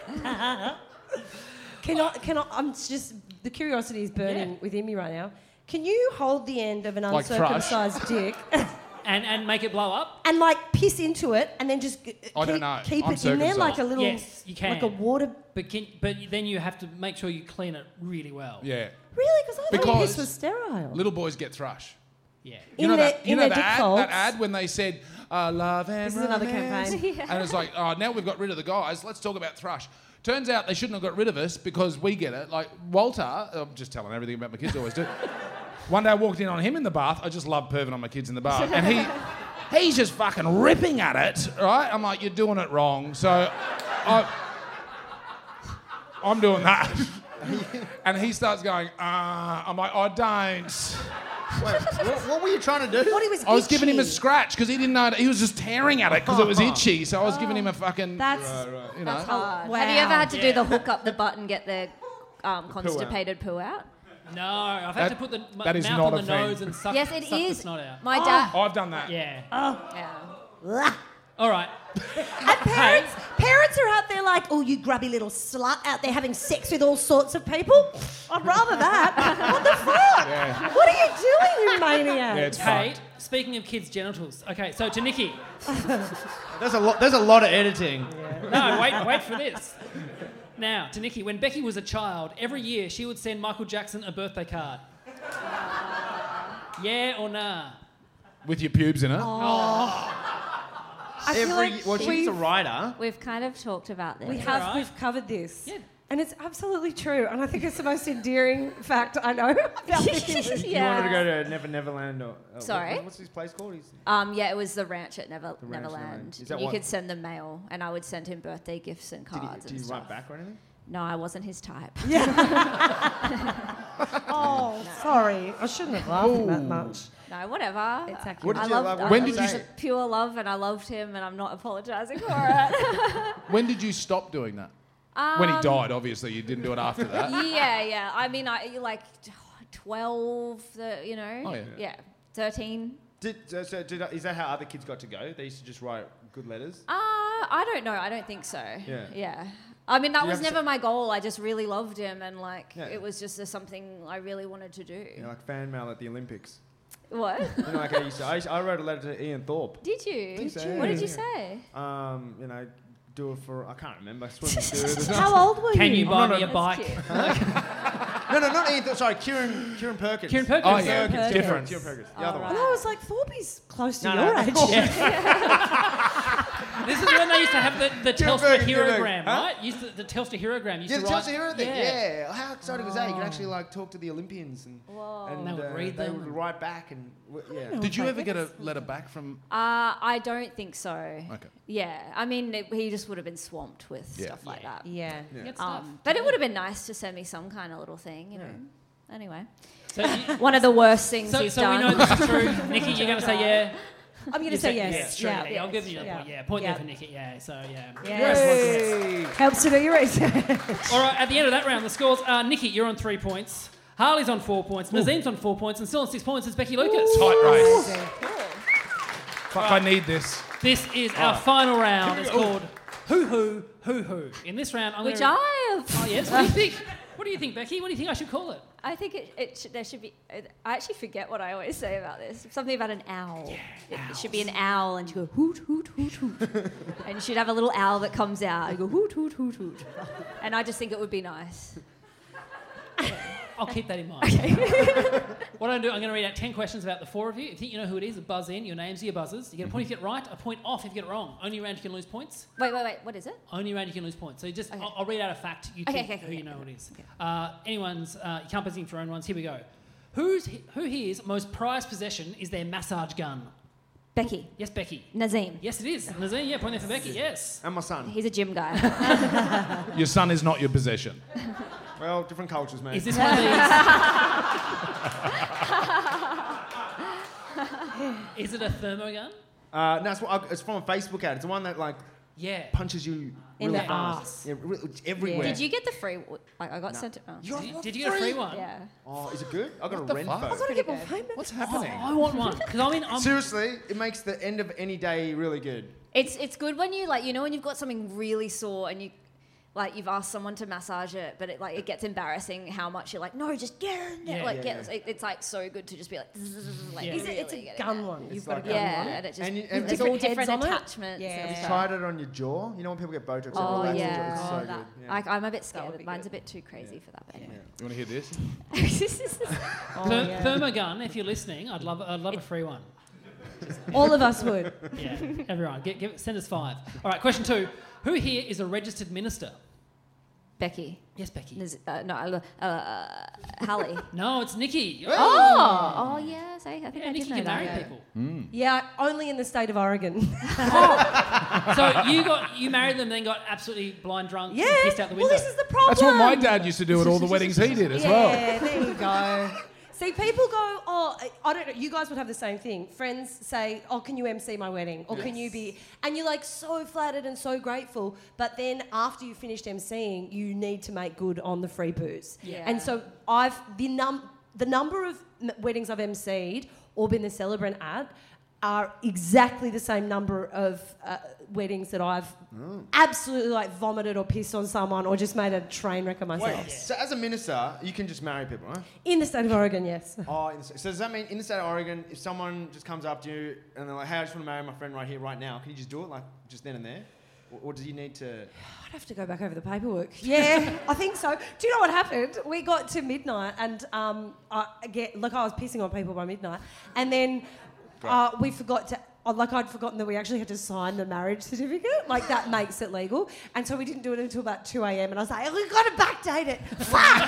Speaker 5: Can I? Can I? I'm just the curiosity is burning
Speaker 2: Yeah.
Speaker 5: within me right now. Can you hold the end of an
Speaker 6: Like thrush?
Speaker 5: uncircumcised dick
Speaker 2: And and make it blow up?
Speaker 5: and like piss into it and then just g-
Speaker 6: I
Speaker 5: keep,
Speaker 6: don't know.
Speaker 5: keep
Speaker 6: I'm
Speaker 5: it in there like a
Speaker 6: circumcised.
Speaker 5: little,
Speaker 2: Yes, you can.
Speaker 5: like a water?
Speaker 2: But can, but then you have to make sure you clean it really well.
Speaker 6: Yeah.
Speaker 5: Really? Because I thought
Speaker 6: Because
Speaker 5: piss was sterile.
Speaker 6: Little boys get thrush.
Speaker 2: Yeah.
Speaker 6: You
Speaker 5: In
Speaker 6: know
Speaker 5: their-
Speaker 6: that, you
Speaker 5: in
Speaker 6: know
Speaker 5: their
Speaker 6: that
Speaker 5: dick
Speaker 6: ad,
Speaker 5: folds.
Speaker 6: that ad when they said, uh, love and
Speaker 5: This is another
Speaker 6: romance.
Speaker 5: campaign.
Speaker 6: And it's like, oh, now we've got rid of the guys. Let's talk about thrush. Turns out they shouldn't have got rid of us because we get it. Like Walter, I'm just telling everything about my kids always do. One day I walked in on him in the bath. I just love perving on my kids in the bath. And he, he's just fucking ripping at it, right? I'm like, you're doing it wrong. So I, I'm doing that. And he starts going, uh, I'm like, I don't.
Speaker 4: Wait, what, what were you trying to do?
Speaker 5: What he was
Speaker 6: I was giving him a
Speaker 5: itchy.
Speaker 6: scratch because he didn't know. He was just tearing at it because it was itchy. So I was giving him a fucking,
Speaker 5: That's
Speaker 6: you know.
Speaker 3: That's hard.
Speaker 5: wow.
Speaker 3: Have you ever had to
Speaker 2: Yeah.
Speaker 3: do the hook up the butt and get the um, constipated poo out?
Speaker 2: No, I've had
Speaker 6: That-
Speaker 2: to put the m-
Speaker 6: that is
Speaker 2: mouth
Speaker 6: not
Speaker 2: on
Speaker 6: a
Speaker 2: the
Speaker 6: thing.
Speaker 2: nose and suck,
Speaker 3: Yes, it
Speaker 2: suck
Speaker 3: is.
Speaker 2: the snot out.
Speaker 3: My dad.
Speaker 6: I've done that.
Speaker 2: Yeah.
Speaker 3: Yeah.
Speaker 2: All right.
Speaker 5: And parents, parents are out there like, oh, you grubby little slut out there having sex with all sorts of people. I'd rather that. What the fuck?
Speaker 6: Yeah.
Speaker 5: What are you doing, you maniac?
Speaker 6: Yeah, it's
Speaker 2: Kate,
Speaker 6: fucked.
Speaker 2: speaking of kids' genitals. Okay, so to Nikki.
Speaker 4: There's a lot. There's a lot of editing.
Speaker 2: No, wait, wait for this. Now, to Nikki, when Becky was a child, every year she would send Michael Jackson a birthday card. Yeah or nah?
Speaker 6: With your pubes in it.
Speaker 5: I feel
Speaker 4: Every
Speaker 5: like
Speaker 4: well, she's
Speaker 5: we've,
Speaker 4: a writer.
Speaker 3: We've kind of talked about this.
Speaker 5: we have
Speaker 2: Alright.
Speaker 5: we've covered this.
Speaker 2: Yeah.
Speaker 5: And it's absolutely true. And I think it's the most endearing fact I know about this.
Speaker 4: You wanted to go to Never Neverland or uh,
Speaker 3: Sorry?
Speaker 4: what- what's his place called? He's,
Speaker 3: Um, yeah, it was the ranch at Never,
Speaker 4: ranch at
Speaker 3: Neverland.
Speaker 4: Neverland. Is that
Speaker 3: You
Speaker 4: what-
Speaker 3: could send them mail, and I would send him birthday gifts and
Speaker 4: did he,
Speaker 3: cards
Speaker 4: did
Speaker 3: and
Speaker 4: he
Speaker 3: stuff.
Speaker 4: write back or anything?
Speaker 3: No, I wasn't his type.
Speaker 5: Oh, sorry. I shouldn't have laughed that much.
Speaker 3: No, whatever.
Speaker 5: It's accurate.
Speaker 4: What did
Speaker 3: I
Speaker 4: you
Speaker 3: loved,
Speaker 4: love?
Speaker 3: I
Speaker 6: When
Speaker 3: loved
Speaker 6: did you
Speaker 3: it.
Speaker 6: s-
Speaker 3: Pure love, and I loved him, and I'm not apologising for it.
Speaker 6: When did you stop doing that? When he
Speaker 3: Um,
Speaker 6: died, obviously. You didn't do it after that.
Speaker 3: Yeah, yeah. I mean, I like twelve, the, you know?
Speaker 6: Oh, yeah.
Speaker 3: Yeah, thirteen.
Speaker 4: Did, so, so did, is that how other kids got to go? They used to just write good letters?
Speaker 3: Uh, I don't know. I don't think so.
Speaker 4: Yeah.
Speaker 3: Yeah. I mean, that
Speaker 4: Do you
Speaker 3: was
Speaker 4: have
Speaker 3: never
Speaker 4: s-
Speaker 3: my goal. I just really loved him, and like,
Speaker 4: Yeah.
Speaker 3: it was just a, something I really wanted to do.
Speaker 4: You know, like fan mail at the Olympics.
Speaker 3: What?
Speaker 4: You know, like I used to, I, used- I wrote a letter to Ian Thorpe.
Speaker 3: Did you?
Speaker 4: Did you?
Speaker 3: What did you
Speaker 4: Yeah.
Speaker 3: say?
Speaker 4: Um, you know, do it for, I can't remember, swim and do it.
Speaker 5: How old were
Speaker 2: Can you
Speaker 5: you?
Speaker 2: buy
Speaker 4: I'm not
Speaker 2: me a
Speaker 4: a-
Speaker 2: bike?
Speaker 3: Cute.
Speaker 4: No, no, not Ian Thorpe, sorry, Kieran, Kieran Perkins.
Speaker 2: Kieran Perkins.
Speaker 6: Oh, yeah.
Speaker 5: Perkins.
Speaker 6: Different.
Speaker 4: Kieran Perkins, the
Speaker 3: Oh,
Speaker 4: other
Speaker 3: right.
Speaker 5: And
Speaker 4: one.
Speaker 5: I was like, Thorby's close to
Speaker 4: No,
Speaker 5: your
Speaker 4: no.
Speaker 5: age.
Speaker 2: This is when they used to have the, the
Speaker 4: Kieran
Speaker 2: Telstra
Speaker 4: Perkins, Kieran
Speaker 2: Herogram,
Speaker 4: Perkins. Huh?
Speaker 2: right? Used to, the Telstra Herogram used
Speaker 4: Yeah,
Speaker 2: to
Speaker 4: the
Speaker 2: write.
Speaker 4: Chelsea Hero thing.
Speaker 2: Yeah.
Speaker 4: Yeah. How exciting was that? You could actually like talk to the Olympians and
Speaker 3: Whoa.
Speaker 4: and
Speaker 2: They would
Speaker 4: uh,
Speaker 2: read
Speaker 4: they
Speaker 2: them
Speaker 4: would
Speaker 2: and-
Speaker 4: write back and w- yeah.
Speaker 6: Did you ever get a letter back from...
Speaker 3: Uh, I don't think so.
Speaker 6: Okay.
Speaker 3: Yeah, I mean, it, he just would have been swamped with
Speaker 6: Yeah.
Speaker 3: stuff like
Speaker 2: Yeah.
Speaker 3: that.
Speaker 5: Yeah.
Speaker 2: Good stuff.
Speaker 3: Um, but it would have been nice to send me some kind of little thing, you know. Anyway,
Speaker 2: So, you,
Speaker 3: one of the worst things
Speaker 2: so,
Speaker 3: he's
Speaker 2: so we
Speaker 3: done.
Speaker 2: know this is true. Nikki, you're going to say yeah.
Speaker 5: I'm going to
Speaker 2: You
Speaker 5: say
Speaker 2: Yeah,
Speaker 5: yes.
Speaker 2: straight,
Speaker 5: Yeah.
Speaker 2: yeah. I'll give you a
Speaker 5: Yeah.
Speaker 2: point. Yeah, point
Speaker 5: Yeah.
Speaker 2: there for Nikki. Yeah, so yeah.
Speaker 5: Yes. Helps to do your research.
Speaker 2: All right, at the end of that round, the scores are Nikki, you're on three points. Harley's on four points. Nazim's on four points. And still on six points is Becky Lucas.
Speaker 6: Tight race. Fuck, I need this.
Speaker 2: This is our final round. It's called Who Who Who Who. In this round, I'm
Speaker 3: Which
Speaker 2: going to...
Speaker 3: I have.
Speaker 2: Oh, yes? What do you think? What do you think, Becky? What do you think I should call it?
Speaker 3: I think it, it should, there should be. I actually forget what I always say about this. Something about an owl. it, it should be an owl, and you go hoot hoot hoot hoot, and you should have a little owl that comes out. You go hoot hoot hoot hoot, and I just think it would be nice.
Speaker 2: I'll keep that in mind. What I'm going to do, I'm going to read out ten questions about the four of you. If you think you know who it is, buzz in. Your names are your buzzers. You get a point if you get it right, a point off if you get it wrong. Only round you can lose points.
Speaker 3: Wait, wait, wait. What is it?
Speaker 2: Only round you can lose points. So you just,
Speaker 3: Okay.
Speaker 2: I'll, I'll read out a fact. You
Speaker 3: Okay,
Speaker 2: think
Speaker 3: okay,
Speaker 2: who
Speaker 3: okay,
Speaker 2: you know
Speaker 3: okay,
Speaker 2: who it is. Uh, anyone's, uh, you can't buzz in for your own ones. Here we go. Who's who here's most prized possession is their massage gun?
Speaker 3: Becky.
Speaker 2: Yes, Becky.
Speaker 3: Nazim.
Speaker 2: Yes, it is. Nazim, yeah, point there for Becky. Yes.
Speaker 4: And my son.
Speaker 3: He's a gym guy.
Speaker 6: Your son is not your possession.
Speaker 4: Well, different cultures, man.
Speaker 2: Is this one of these? Is it a thermogun?
Speaker 4: Uh, no, it's, what I- it's from a Facebook ad. It's the one that like
Speaker 2: Yeah.
Speaker 4: punches you
Speaker 5: In
Speaker 4: really
Speaker 5: the
Speaker 4: fast.
Speaker 5: arse.
Speaker 4: Yeah, re- everywhere.
Speaker 3: Did you get the free? Like I got
Speaker 4: No.
Speaker 3: sent. It, oh.
Speaker 4: You're
Speaker 2: Did,
Speaker 4: not
Speaker 2: did you get a free one?
Speaker 3: Yeah.
Speaker 4: Oh, is it good? I got
Speaker 6: What
Speaker 4: a
Speaker 6: the
Speaker 4: Renfo.
Speaker 6: fuck?
Speaker 5: I've got to get more famous.
Speaker 6: What's
Speaker 2: Oh,
Speaker 6: happening?
Speaker 2: I want one because I mean, I'm
Speaker 4: Seriously, it makes the end of any day really good.
Speaker 3: It's it's good when you like you know when you've got something really sore and you like you've asked someone to massage it, but it like it gets embarrassing how much you're like no just get in there.
Speaker 2: Yeah.
Speaker 3: like
Speaker 4: Yeah,
Speaker 3: get,
Speaker 4: yeah.
Speaker 3: It, it's like so good to just be like, zzz, like
Speaker 2: Yeah.
Speaker 5: Is it, it's
Speaker 3: really
Speaker 5: a
Speaker 3: get in
Speaker 5: gun
Speaker 3: there.
Speaker 5: one. You've
Speaker 4: It's
Speaker 5: got
Speaker 4: like
Speaker 5: a
Speaker 4: a-
Speaker 5: gun
Speaker 3: Yeah,
Speaker 5: one.
Speaker 3: and it just
Speaker 4: And you-
Speaker 3: with
Speaker 4: and
Speaker 3: different,
Speaker 5: different heads
Speaker 3: different
Speaker 5: on it?
Speaker 3: attachments.
Speaker 5: Yeah.
Speaker 3: and
Speaker 4: Have you
Speaker 3: stuff.
Speaker 4: tried it on your jaw? You know when people get Botox, they
Speaker 3: Oh
Speaker 4: relax
Speaker 3: yeah,
Speaker 4: their jaw. It's so
Speaker 3: Oh,
Speaker 4: good.
Speaker 3: that-
Speaker 4: Yeah.
Speaker 3: I, I'm a bit
Speaker 5: would
Speaker 3: scared.
Speaker 5: be
Speaker 3: Mine's
Speaker 5: good.
Speaker 3: a bit too crazy for that. But anyway.
Speaker 6: You want to hear this?
Speaker 5: Oh,
Speaker 2: Ther-
Speaker 5: yeah.
Speaker 2: Thermogun. If you're listening, I'd love I'd love a free one.
Speaker 5: All of us would.
Speaker 2: Yeah, everyone, get, give, send us five. All right, question two: who here is a registered minister?
Speaker 3: Becky.
Speaker 2: Yes, Becky.
Speaker 3: There's, uh, no, uh, uh, Hallie.
Speaker 2: No, it's Nikki.
Speaker 3: oh, oh yes, I, I think
Speaker 2: Yeah,
Speaker 3: I
Speaker 2: Nikki
Speaker 3: did know
Speaker 2: can
Speaker 3: that.
Speaker 2: marry
Speaker 3: yeah.
Speaker 2: people.
Speaker 5: Yeah, only in the state of Oregon.
Speaker 2: So you got you married them, then got absolutely blind drunk,
Speaker 5: Yeah.
Speaker 2: and pissed out the window.
Speaker 5: Well, this is the problem.
Speaker 6: That's what my dad used to do at all the weddings he did as
Speaker 5: yeah,
Speaker 6: well.
Speaker 5: there you go. See, people go, oh, I- I don't know, you guys would have the same thing. Friends say, oh, can you M C my wedding? Or can you be... And you're like so flattered and so grateful, but then after you finished MCing, you need to make good on the free booze.
Speaker 3: Yeah.
Speaker 5: And so I've... The, num- the number of m- weddings I've MC'd or been the celebrant at are exactly the same number of uh, weddings that I've absolutely like vomited or pissed on someone or just made a train wreck of myself.
Speaker 4: Wait, so as a minister, you can just marry people, right?
Speaker 5: In the state of Oregon, yes.
Speaker 4: Oh, in the, so does that mean in the state of Oregon, if someone just comes up to you and they're like, hey, I just want to marry my friend right here, right now, can you just do it, like, just then and there? Or, or do you need to...
Speaker 5: I'd have to go back over the paperwork. Yeah, I think so. Do you know what happened? We got to midnight and um, I get like I was pissing on people by midnight, and then uh, we forgot to. uh, Like I'd forgotten that we actually had to sign the marriage certificate. Like that makes it legal, and so we didn't do it until about two a.m. And I was like, "We've got to backdate it." Fuck!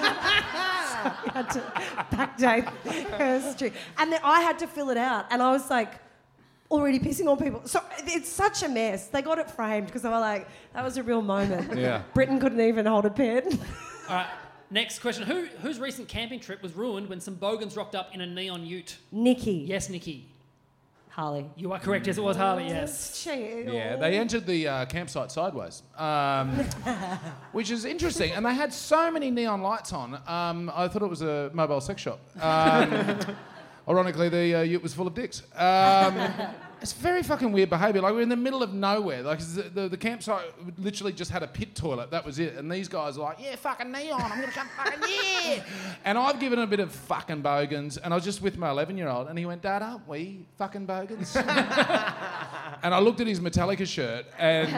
Speaker 5: So we had to backdate her street, and then I had to fill it out, and I was like. Already pissing on people. So it's such a mess. They got it framed because they were like, that was a real moment.
Speaker 6: Yeah.
Speaker 5: Britain couldn't even hold a pen.
Speaker 2: All right, next question: who whose recent camping trip was ruined when some bogans rocked up in a neon ute?
Speaker 5: Nikki.
Speaker 2: Yes, Nikki.
Speaker 5: Harley.
Speaker 2: You are correct. Yes, it was Harley. Yes.
Speaker 5: She,
Speaker 6: Yeah, they entered the uh, campsite sideways, um, which is interesting. And they had so many neon lights on. Um, I thought it was a mobile sex shop. Um, ironically, the uh, ute was full of dicks. Um, it's very fucking weird behaviour. Like, we're in the middle of nowhere. Like, the, the, the campsite literally just had a pit toilet. That was it. And these guys are like, yeah, fucking neon. I'm going to come fucking, yeah. And I've given a bit of fucking bogans. And I was just with my eleven-year-old. And he went, Dad, aren't we fucking bogans? And I looked at his Metallica shirt and...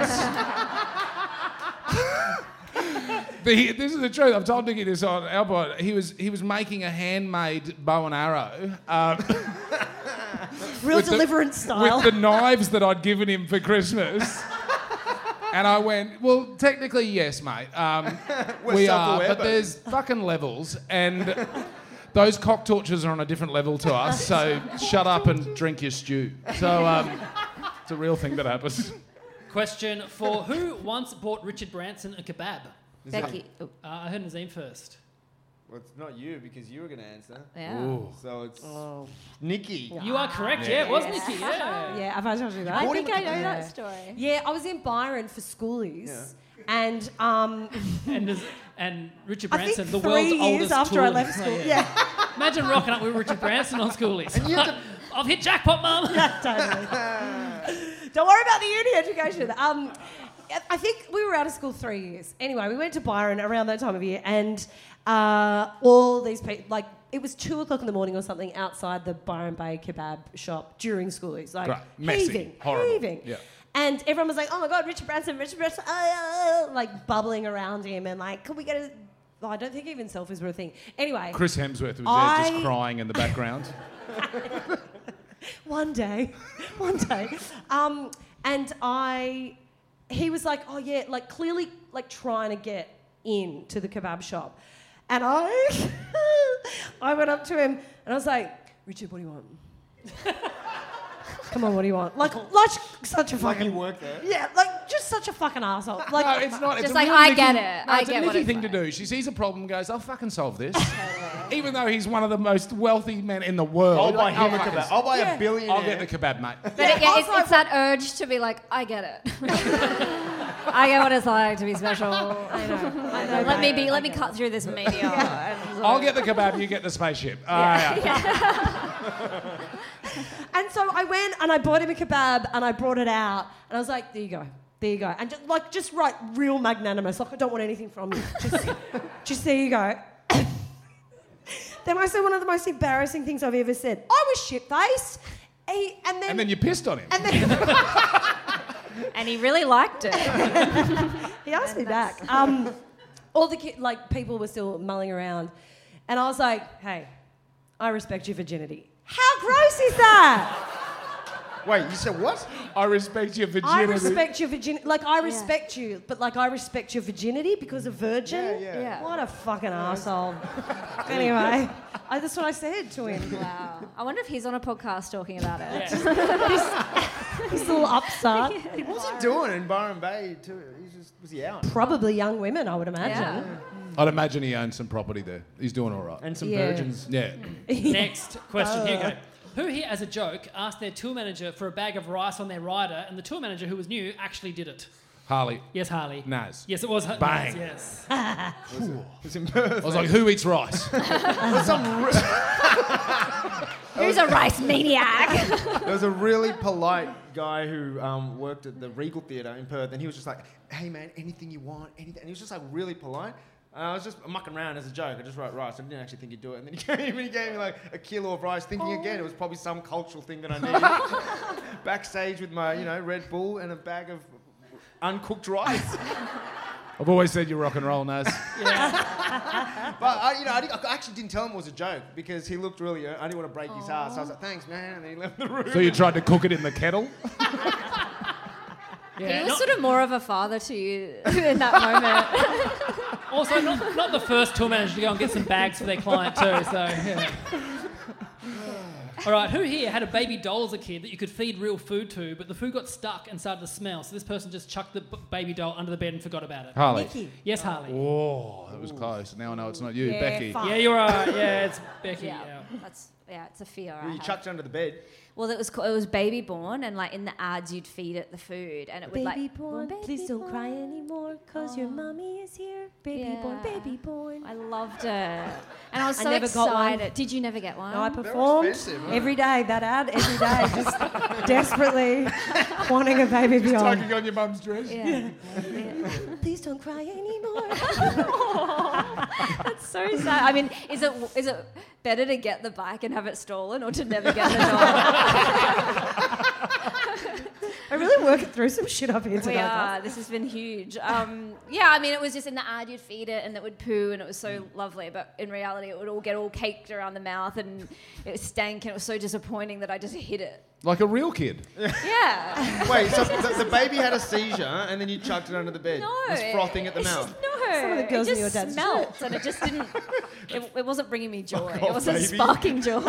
Speaker 6: The, this is the truth. I've told Nicky this on our pod. He was he was making a handmade bow and arrow, um,
Speaker 5: Real
Speaker 6: with the-
Speaker 5: deliverance style.
Speaker 6: with the knives that I'd given him for Christmas. And I went, well, technically yes, mate. Um,
Speaker 4: We're
Speaker 6: we are,
Speaker 4: self-aware,
Speaker 6: but
Speaker 4: but-
Speaker 6: there's fucking levels, and those cock torches are on a different level to us. So shut up and drink your stew. So um, it's a real thing that happens.
Speaker 2: Question four: who once bought Richard Branson a kebab?
Speaker 3: Becky. Oh,
Speaker 2: Uh, I heard Nazim first.
Speaker 4: Well, it's not you because you were going to answer.
Speaker 3: yeah.
Speaker 6: Ooh.
Speaker 4: So it's
Speaker 5: Oh.
Speaker 4: Nikki.
Speaker 2: You are correct. Yeah, it was Nikki. Yeah.
Speaker 5: Yeah, have I told you that?
Speaker 3: I
Speaker 4: bought
Speaker 3: think
Speaker 4: him
Speaker 3: I
Speaker 4: a-
Speaker 3: know
Speaker 5: Yeah.
Speaker 3: that story.
Speaker 5: Yeah, I was in Byron for schoolies.
Speaker 4: Yeah.
Speaker 5: And um,
Speaker 2: And Naz- and Richard
Speaker 5: I think
Speaker 2: Branson,
Speaker 5: three
Speaker 2: the world's
Speaker 5: years
Speaker 2: oldest
Speaker 5: after I
Speaker 2: tool-
Speaker 5: left school.
Speaker 2: Oh,
Speaker 5: Yeah,
Speaker 2: Imagine rocking up with Richard Branson on schoolies.
Speaker 4: And you have to-
Speaker 2: I've hit jackpot, mum.
Speaker 5: totally. Don't worry about the uni education. Um, I think we were out of school three years. Anyway, we went to Byron around that time of year, and uh, all these people, like, it was two o'clock in the morning or something outside the Byron Bay kebab shop during schoolies, like
Speaker 6: Great. Messy.
Speaker 5: heaving,
Speaker 6: Horrible.
Speaker 5: heaving.
Speaker 6: Yeah.
Speaker 5: And everyone was like, "Oh my God, Richard Branson, Richard Branson," uh, like bubbling around him, and like, "Can we get a?" Oh, I don't think even selfies were a thing. Anyway,
Speaker 6: Chris Hemsworth was
Speaker 5: I-
Speaker 6: there just crying in the background.
Speaker 5: one day, one day, um, and I, he was like, "Oh yeah," like clearly like trying to get in to the kebab shop, and I, I went up to him and I was like, "Richard, what do you want?" Come on, what do you want? Like, like such a
Speaker 4: Like
Speaker 5: fucking
Speaker 4: you work there.
Speaker 5: yeah, like just such a fucking asshole. Like,
Speaker 6: No, it's not. It's
Speaker 3: Just
Speaker 6: a
Speaker 3: like,
Speaker 6: real
Speaker 3: I
Speaker 6: Nikki,
Speaker 3: get it.
Speaker 6: No,
Speaker 3: I
Speaker 6: it's
Speaker 3: get
Speaker 6: a
Speaker 3: what
Speaker 6: Nikki
Speaker 3: it's
Speaker 6: thing to
Speaker 3: like.
Speaker 6: do. She sees a problem, goes, "I'll fucking solve this." Even though he's one of the most wealthy men in the world.
Speaker 4: I'll buy
Speaker 6: Like,
Speaker 4: him a
Speaker 6: fucking-
Speaker 4: kebab. I'll buy
Speaker 5: Yeah.
Speaker 4: a billionaire.
Speaker 6: I'll get the kebab, mate.
Speaker 3: But
Speaker 5: Yeah,
Speaker 3: it, yeah,
Speaker 5: I
Speaker 3: it's,
Speaker 5: was like,
Speaker 3: it's that urge to be like, I get it. I get what it's like to be special.
Speaker 5: I know. I know.
Speaker 3: Let me be.
Speaker 5: I
Speaker 3: Let me
Speaker 5: get
Speaker 3: cut through this media. and, uh,
Speaker 6: I'll get the kebab, you get the spaceship. Ah, yeah.
Speaker 5: And so I went and I bought him a kebab and I brought it out and I was like, there you go, there you go. And just, like, just right, real magnanimous. Like, I don't want anything from you. Just, just there you go. Then I said one of the most embarrassing things I've ever said. I was shit-faced. He, and then...
Speaker 6: And then you pissed on him.
Speaker 5: And then
Speaker 3: and he really liked it.
Speaker 5: he asked me back. Um, all the ki- like people were still mulling around, and I was like, "Hey, I respect your virginity." How gross is that?
Speaker 4: Wait, you said what?
Speaker 6: I respect your virginity.
Speaker 5: I respect your virginity. Like I respect you, but like I respect your virginity because of virgin.
Speaker 4: Yeah, yeah.
Speaker 3: Yeah.
Speaker 5: What a fucking asshole. Anyway, I, that's what I said to him.
Speaker 3: Wow. I wonder if he's on a podcast talking about it.
Speaker 5: This little upstart.
Speaker 4: What's he doing in Byron Bay? Too? He's just was he out?
Speaker 5: Probably young women, I would imagine.
Speaker 3: Yeah.
Speaker 6: I'd imagine he owns some property there. He's doing all right.
Speaker 4: And some
Speaker 5: Yeah.
Speaker 4: virgins.
Speaker 6: Yeah.
Speaker 2: Next question. Here you go. Who here, as a joke, asked their tour manager for a bag of rice on their rider, and the tour manager, who was new, actually did it?
Speaker 6: Harley.
Speaker 2: Yes, Harley.
Speaker 6: Naz.
Speaker 2: Yes, it was. Ha-
Speaker 6: Bang.
Speaker 2: Yes.
Speaker 4: It's in Perth.
Speaker 6: I was like, who eats rice?
Speaker 4: There's some re-
Speaker 3: Who's a rice maniac?
Speaker 4: there was a really polite guy who um, worked at the Regal Theatre in Perth, and he was just like, "Hey man, anything you want, anything." And he was just like really polite. And I was just mucking around as a joke. I just wrote rice. I didn't actually think he'd do it. And then he came and he gave me like a kilo of rice, thinking again it was probably some cultural thing that I needed. Backstage with my, you know, Red Bull and a bag of uncooked rice.
Speaker 6: I've always said you're rock and roll, Naz.
Speaker 4: But I, you know, I, I actually didn't tell him it was a joke because he looked really. I didn't want to break his heart, so I was like, "Thanks, man." And then he left the room.
Speaker 6: So you tried to cook it in the kettle?
Speaker 2: Yeah,
Speaker 3: he was
Speaker 2: not-
Speaker 3: sort of more of a father to you in that moment.
Speaker 2: Also, not, not the first tour manager to go and get some bags for their client too. So, yeah. All right, who here had a baby doll as a kid that you could feed real food to, but the food got stuck and started to smell, so this person just chucked the b- baby doll under the bed and forgot about it?
Speaker 6: Harley.
Speaker 5: Nikki.
Speaker 2: Yes, Harley.
Speaker 6: Oh, that was close. Now I know it's not you,
Speaker 5: Yeah,
Speaker 6: Becky.
Speaker 5: fuck.
Speaker 2: Yeah, you're right. Yeah, it's Becky.
Speaker 3: yeah,
Speaker 2: Yeah.
Speaker 3: that's yeah, it's a fear. I
Speaker 4: You
Speaker 3: have.
Speaker 4: chucked it under the bed.
Speaker 3: Well, it was co- it was baby born, and like in the ads, you'd feed it the food, and it would
Speaker 5: Baby
Speaker 3: like
Speaker 5: born,
Speaker 3: "Baby
Speaker 5: please don't
Speaker 3: born."
Speaker 5: cry anymore, cause your mommy is here. Baby born,
Speaker 3: Yeah.
Speaker 5: baby born.
Speaker 3: I loved it, and I was
Speaker 5: I
Speaker 3: so
Speaker 5: never got one.
Speaker 3: excited. Did you never get one?
Speaker 5: No, I performed
Speaker 4: expensive, huh?
Speaker 5: every day, that ad, every day, just desperately wanting a baby beyond.
Speaker 6: Tugging on your mum's dress.
Speaker 3: yeah.
Speaker 5: Please don't cry anymore.
Speaker 3: That's so sad. I mean, is it is it better to get the bike and have it stolen, or to never get the doll?
Speaker 5: I'm really working through some shit up here
Speaker 3: We
Speaker 5: today.
Speaker 3: are. This has been huge. Um, yeah, I mean, it was just in the ad you'd feed it and it would poo and it was so lovely, but in reality it would all get all caked around the mouth and it stank and it was so disappointing that I just hid it.
Speaker 6: Like a real kid.
Speaker 3: Yeah.
Speaker 4: Wait, so the, the baby had a seizure and then you chucked it under the bed?
Speaker 3: No.
Speaker 4: It was frothing at the
Speaker 3: it-
Speaker 4: mouth.
Speaker 3: No.
Speaker 5: Some of the girls
Speaker 3: it
Speaker 5: in your
Speaker 3: just
Speaker 5: dad's
Speaker 3: smelt and it just didn't, it, it wasn't bringing me joy.
Speaker 4: Fuck
Speaker 3: It
Speaker 4: off,
Speaker 3: wasn't
Speaker 4: baby.
Speaker 3: sparking joy.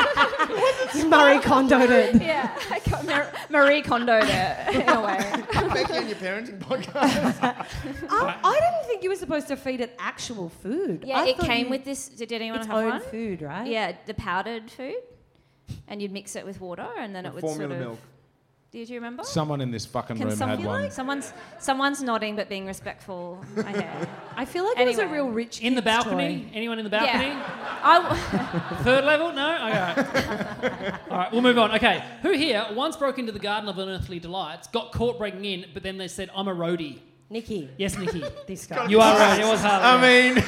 Speaker 5: Marie Kondoed it.
Speaker 3: yeah. I got Mar- Marie Kondoed it in a way.
Speaker 4: Becky on your parenting podcast.
Speaker 5: Um, I didn't think you were supposed to feed it actual food.
Speaker 3: Yeah,
Speaker 5: I
Speaker 3: it
Speaker 5: thought
Speaker 3: came
Speaker 5: you-
Speaker 3: with this. Did anyone
Speaker 5: its
Speaker 3: have
Speaker 5: own
Speaker 3: one?
Speaker 5: food, right?
Speaker 3: Yeah, the powdered food. And you'd mix it with water and then it would
Speaker 4: Formula
Speaker 3: sort of...
Speaker 4: milk.
Speaker 3: Did you remember?
Speaker 6: Someone in this fucking
Speaker 3: Can
Speaker 6: room
Speaker 3: someone,
Speaker 6: had one.
Speaker 3: Someone's, someone's nodding but being respectful. I hear.
Speaker 5: I feel like it was a
Speaker 3: Anyway.
Speaker 5: real rich
Speaker 2: In the
Speaker 5: kid's
Speaker 2: balcony?
Speaker 5: toy.
Speaker 2: Anyone in the balcony?
Speaker 3: Yeah. I,
Speaker 2: Third level? No? Okay. All right, we'll move on. Okay. Who here once broke into the Garden of Unearthly Delights, got caught breaking in, but then they said, I'm a roadie?
Speaker 5: Nikki,
Speaker 2: Yes, Nikki.
Speaker 5: this guy.
Speaker 2: You are right. It was Harley.
Speaker 4: I mean,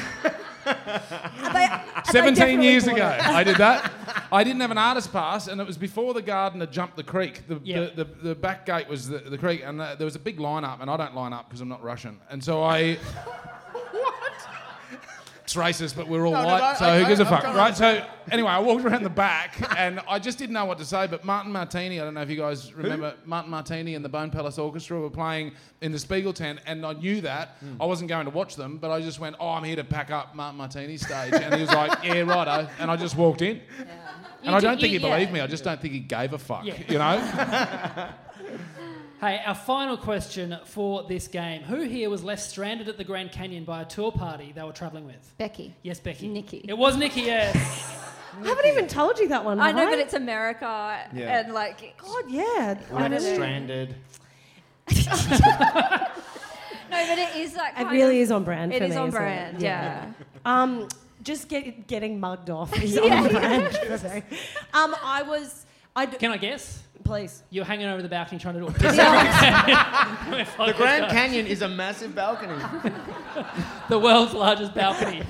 Speaker 5: Are they- are they
Speaker 6: seventeen
Speaker 5: definitely
Speaker 6: years
Speaker 5: bought
Speaker 6: ago,
Speaker 5: it?
Speaker 6: I did that. I didn't have an artist pass, and it was before the gardener jumped the creek. The,
Speaker 2: Yep.
Speaker 6: the, the, the back gate was the, the creek, and uh, there was a big line up, and I don't line up because I'm not Russian. And so I... It's racist, but we're all
Speaker 4: No, no,
Speaker 6: white,
Speaker 4: I-
Speaker 6: so
Speaker 4: I-
Speaker 6: who gives a
Speaker 4: I'm
Speaker 6: fuck,
Speaker 4: trying to
Speaker 6: right? So anyway, I walked around the back, and I just didn't know what to say. But Martin Martini, I don't know if you guys remember, Martin Martini and the Bone Palace Orchestra were playing in the Spiegel tent, and I knew that. I wasn't going to watch them, but I just went, oh, I'm here to pack up Martin Martini's stage. And he was like, yeah, righto. And I just walked in. And I don't think he believed me. I just don't think he gave a fuck,
Speaker 2: Yeah.
Speaker 6: you know?
Speaker 2: Hey, our final question for this game. Who here was left stranded at the Grand Canyon by a tour party they were travelling with?
Speaker 3: Becky.
Speaker 2: Yes, Becky.
Speaker 3: Nikki.
Speaker 2: It was Nikki, yes.
Speaker 5: I haven't even told you that one.
Speaker 3: I know,
Speaker 5: have
Speaker 3: but it's America
Speaker 4: Yeah.
Speaker 3: and like...
Speaker 5: God, yeah. I
Speaker 4: Left
Speaker 5: don't know.
Speaker 4: stranded.
Speaker 3: No, but it is like...
Speaker 5: It
Speaker 3: kind
Speaker 5: really
Speaker 3: of-
Speaker 5: is on brand
Speaker 3: It
Speaker 5: for
Speaker 3: is
Speaker 5: me,
Speaker 3: on
Speaker 5: isn't it?
Speaker 3: brand, yeah.
Speaker 5: Um, just get, getting mugged off is on brand for me. Um, I was... I d-
Speaker 2: Can I guess?
Speaker 5: Please.
Speaker 2: You're hanging over the balcony trying to do a piss every
Speaker 4: The Grand Canyon is a massive balcony.
Speaker 2: The world's largest balcony.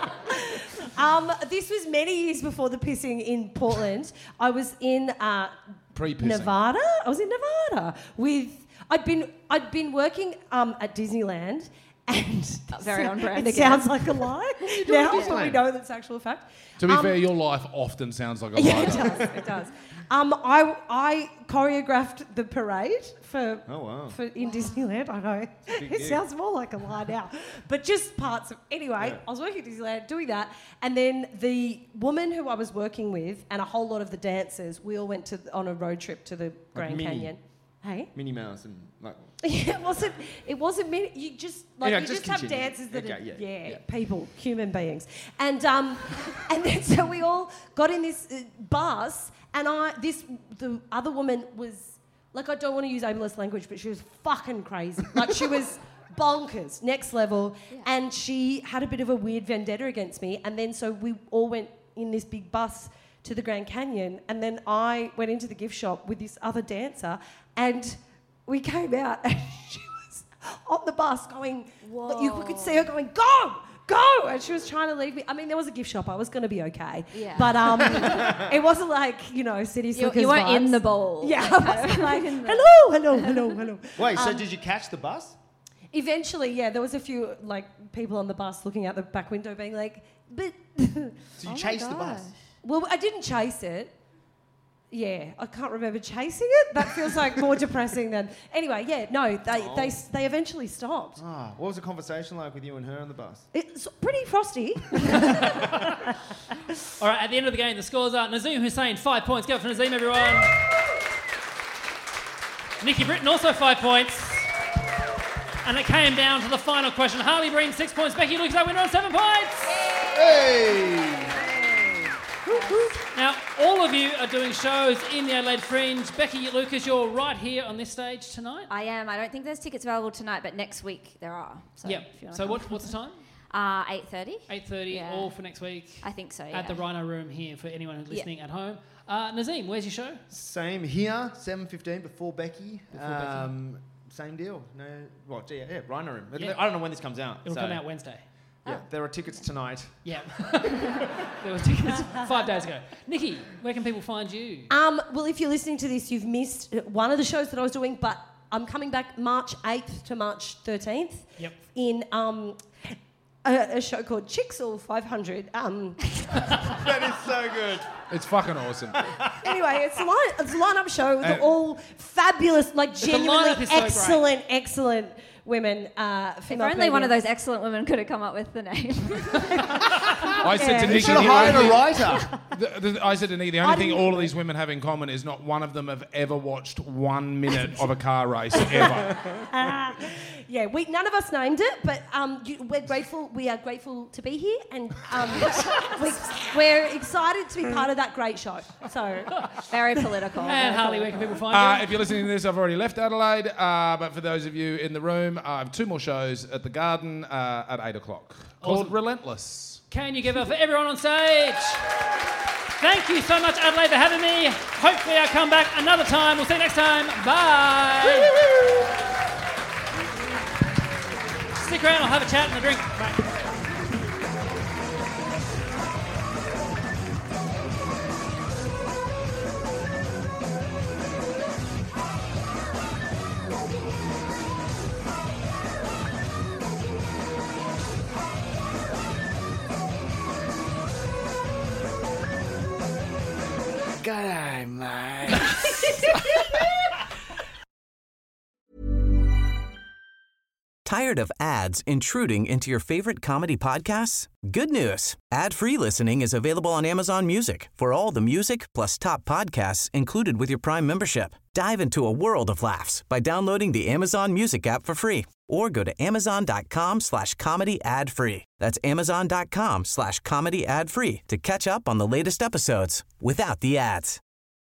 Speaker 5: Um, this was many years before the pissing in Portland. I was in uh,
Speaker 6: Pre-pissing.
Speaker 5: Nevada. I was in Nevada with. I'd been I'd been working um, at Disneyland, and
Speaker 3: Very on brand
Speaker 5: It
Speaker 3: again.
Speaker 5: sounds like a lie now, but we
Speaker 4: Disneyland?
Speaker 5: know that's actual fact.
Speaker 6: To be
Speaker 5: Um,
Speaker 6: fair, your life often sounds like a
Speaker 5: Yeah,
Speaker 6: lie.
Speaker 5: it
Speaker 6: though.
Speaker 5: does. It does. Um, I I choreographed the parade for
Speaker 4: Oh, wow.
Speaker 5: for in Disneyland. I know
Speaker 4: big
Speaker 5: it
Speaker 4: gig.
Speaker 5: sounds more like a lie now, but just parts of. Anyway,
Speaker 4: Yeah.
Speaker 5: I was working at Disneyland doing that, and then the woman who I was working with and a whole lot of the dancers, we all went to on a road trip to the Grand
Speaker 4: Minnie.
Speaker 5: Canyon. Hey.
Speaker 4: Minnie Mouse and like.
Speaker 5: Yeah, it wasn't. It wasn't many. You just like
Speaker 4: Yeah,
Speaker 5: you
Speaker 4: just
Speaker 5: just, have
Speaker 4: continue.
Speaker 5: dances that
Speaker 4: Okay,
Speaker 5: are
Speaker 4: yeah,
Speaker 5: yeah,
Speaker 4: yeah.
Speaker 5: people, human beings, and um, and then so we all got in this uh, bus, and I this the other woman was like, I don't want to use ableist language, but she was fucking crazy. Like she was bonkers, next level, and she had a bit of a weird vendetta against me, and then so we all went in this big bus to the Grand Canyon, and then I went into the gift shop with this other dancer, and we came out and she was on the bus going, like, you could see her going, go, go, and she was trying to leave me. I mean, there was a gift shop. I was going to be okay.
Speaker 3: Yeah.
Speaker 5: But um, it wasn't like, you know, City
Speaker 3: You,
Speaker 5: Slickers
Speaker 3: you weren't
Speaker 5: vibes.
Speaker 3: in the bowl.
Speaker 5: Yeah,
Speaker 3: Like,
Speaker 5: I wasn't like,
Speaker 3: in the-
Speaker 5: hello, hello, hello, hello.
Speaker 4: Wait, so
Speaker 5: Um,
Speaker 4: did you catch the bus?
Speaker 5: Eventually, yeah, there was a few, like, people on the bus looking out the back window being like, but...
Speaker 4: So you
Speaker 3: Oh my
Speaker 4: chased the bus?
Speaker 3: gosh.
Speaker 5: Well, I didn't chase it. Yeah, I can't remember chasing it. That feels like more depressing than... Anyway, yeah, no, they,
Speaker 4: Oh.
Speaker 5: they, they eventually stopped.
Speaker 4: Ah, what was the conversation like with you and her on the bus?
Speaker 5: It's pretty frosty.
Speaker 2: All right, at the end of the game, the scores are Nazim Hussain, five points. Go for Nazim, everyone. Nikki Britton, also five points. And it came down to the final question. Harley Breen, six points. Becky Lucas, our winner on seven points.
Speaker 4: Hey!
Speaker 2: Now, all of you are doing shows in the Adelaide Fringe. Becky Lucas, you're right here on this stage tonight.
Speaker 3: I am. I don't think there's tickets available tonight, but next week there are. So
Speaker 2: Yep.
Speaker 3: if you wanna
Speaker 2: So
Speaker 3: come.
Speaker 2: what, what's the time?
Speaker 3: Uh, eight thirty.
Speaker 2: eight thirty,
Speaker 3: Yeah.
Speaker 2: all for next week.
Speaker 3: I think so, yeah.
Speaker 2: At the Rhino Room here for anyone who's
Speaker 3: Yeah.
Speaker 2: listening at home. Uh, Nazim, where's your show?
Speaker 4: Same here, seven fifteen before Becky.
Speaker 2: Before Becky.
Speaker 4: um, Same deal. No, well, yeah, yeah, Rhino Room.
Speaker 2: Yeah.
Speaker 4: I don't know when this comes out.
Speaker 2: It'll
Speaker 4: so,
Speaker 2: come out Wednesday.
Speaker 4: Yeah, there are tickets tonight.
Speaker 2: Yeah. There were tickets five days ago. Nikki, where can people find you?
Speaker 5: Um, well, if you're listening to this, you've missed one of the shows that I was doing, but I'm coming back March eighth to March thirteenth
Speaker 2: Yep.
Speaker 5: in um, a, a show called Chixel five hundred. Um,
Speaker 4: That is so good.
Speaker 6: It's fucking awesome.
Speaker 5: anyway, it's a, line, it's a line-up show with
Speaker 6: And-
Speaker 5: all fabulous, like genuinely
Speaker 2: lineup is so great.
Speaker 5: excellent, excellent women, uh,
Speaker 3: If
Speaker 5: female
Speaker 3: only one of
Speaker 5: comedians.
Speaker 3: those excellent women could have come up with the name.
Speaker 6: I said
Speaker 5: Yeah.
Speaker 6: to
Speaker 5: You
Speaker 6: Nikki,
Speaker 4: Should have
Speaker 6: the
Speaker 4: hired
Speaker 6: only
Speaker 4: a
Speaker 6: thing-
Speaker 4: writer.
Speaker 6: the, the, I said to Nikki, the
Speaker 5: I
Speaker 6: only thing
Speaker 5: didn't-
Speaker 6: all of these women have in common is not one of them have ever watched one minute of a car race ever.
Speaker 5: Uh, yeah, we none of us named it, but um, you, we're grateful. We are grateful to be here, and um, we, we're excited to be part of that great show. So,
Speaker 3: Very political.
Speaker 2: And
Speaker 3: very
Speaker 2: Harley, where
Speaker 3: political.
Speaker 2: can people find
Speaker 6: Uh,
Speaker 2: you?
Speaker 6: if you're listening to this, I've already left Adelaide, uh, but for those of you in the room, I have two more shows at the Garden uh, at eight o'clock called
Speaker 2: Awesome.
Speaker 6: Relentless.
Speaker 2: Can you give up for everyone on stage? Thank you so much, Adelaide, for having me. Hopefully I'll come back another time. We'll see you next time. Bye. Stick around. I'll have a chat and a drink. Bye.
Speaker 4: G'day, mate.
Speaker 1: Tired of ads intruding into your favorite comedy podcasts? Good news. Ad-free listening is available on Amazon Music for all the music plus top podcasts included with your Prime membership. Dive into a world of laughs by downloading the Amazon Music app for free or go to amazon.com slash comedy ad free. That's amazon.com slash comedy ad free to catch up on the latest episodes without the ads.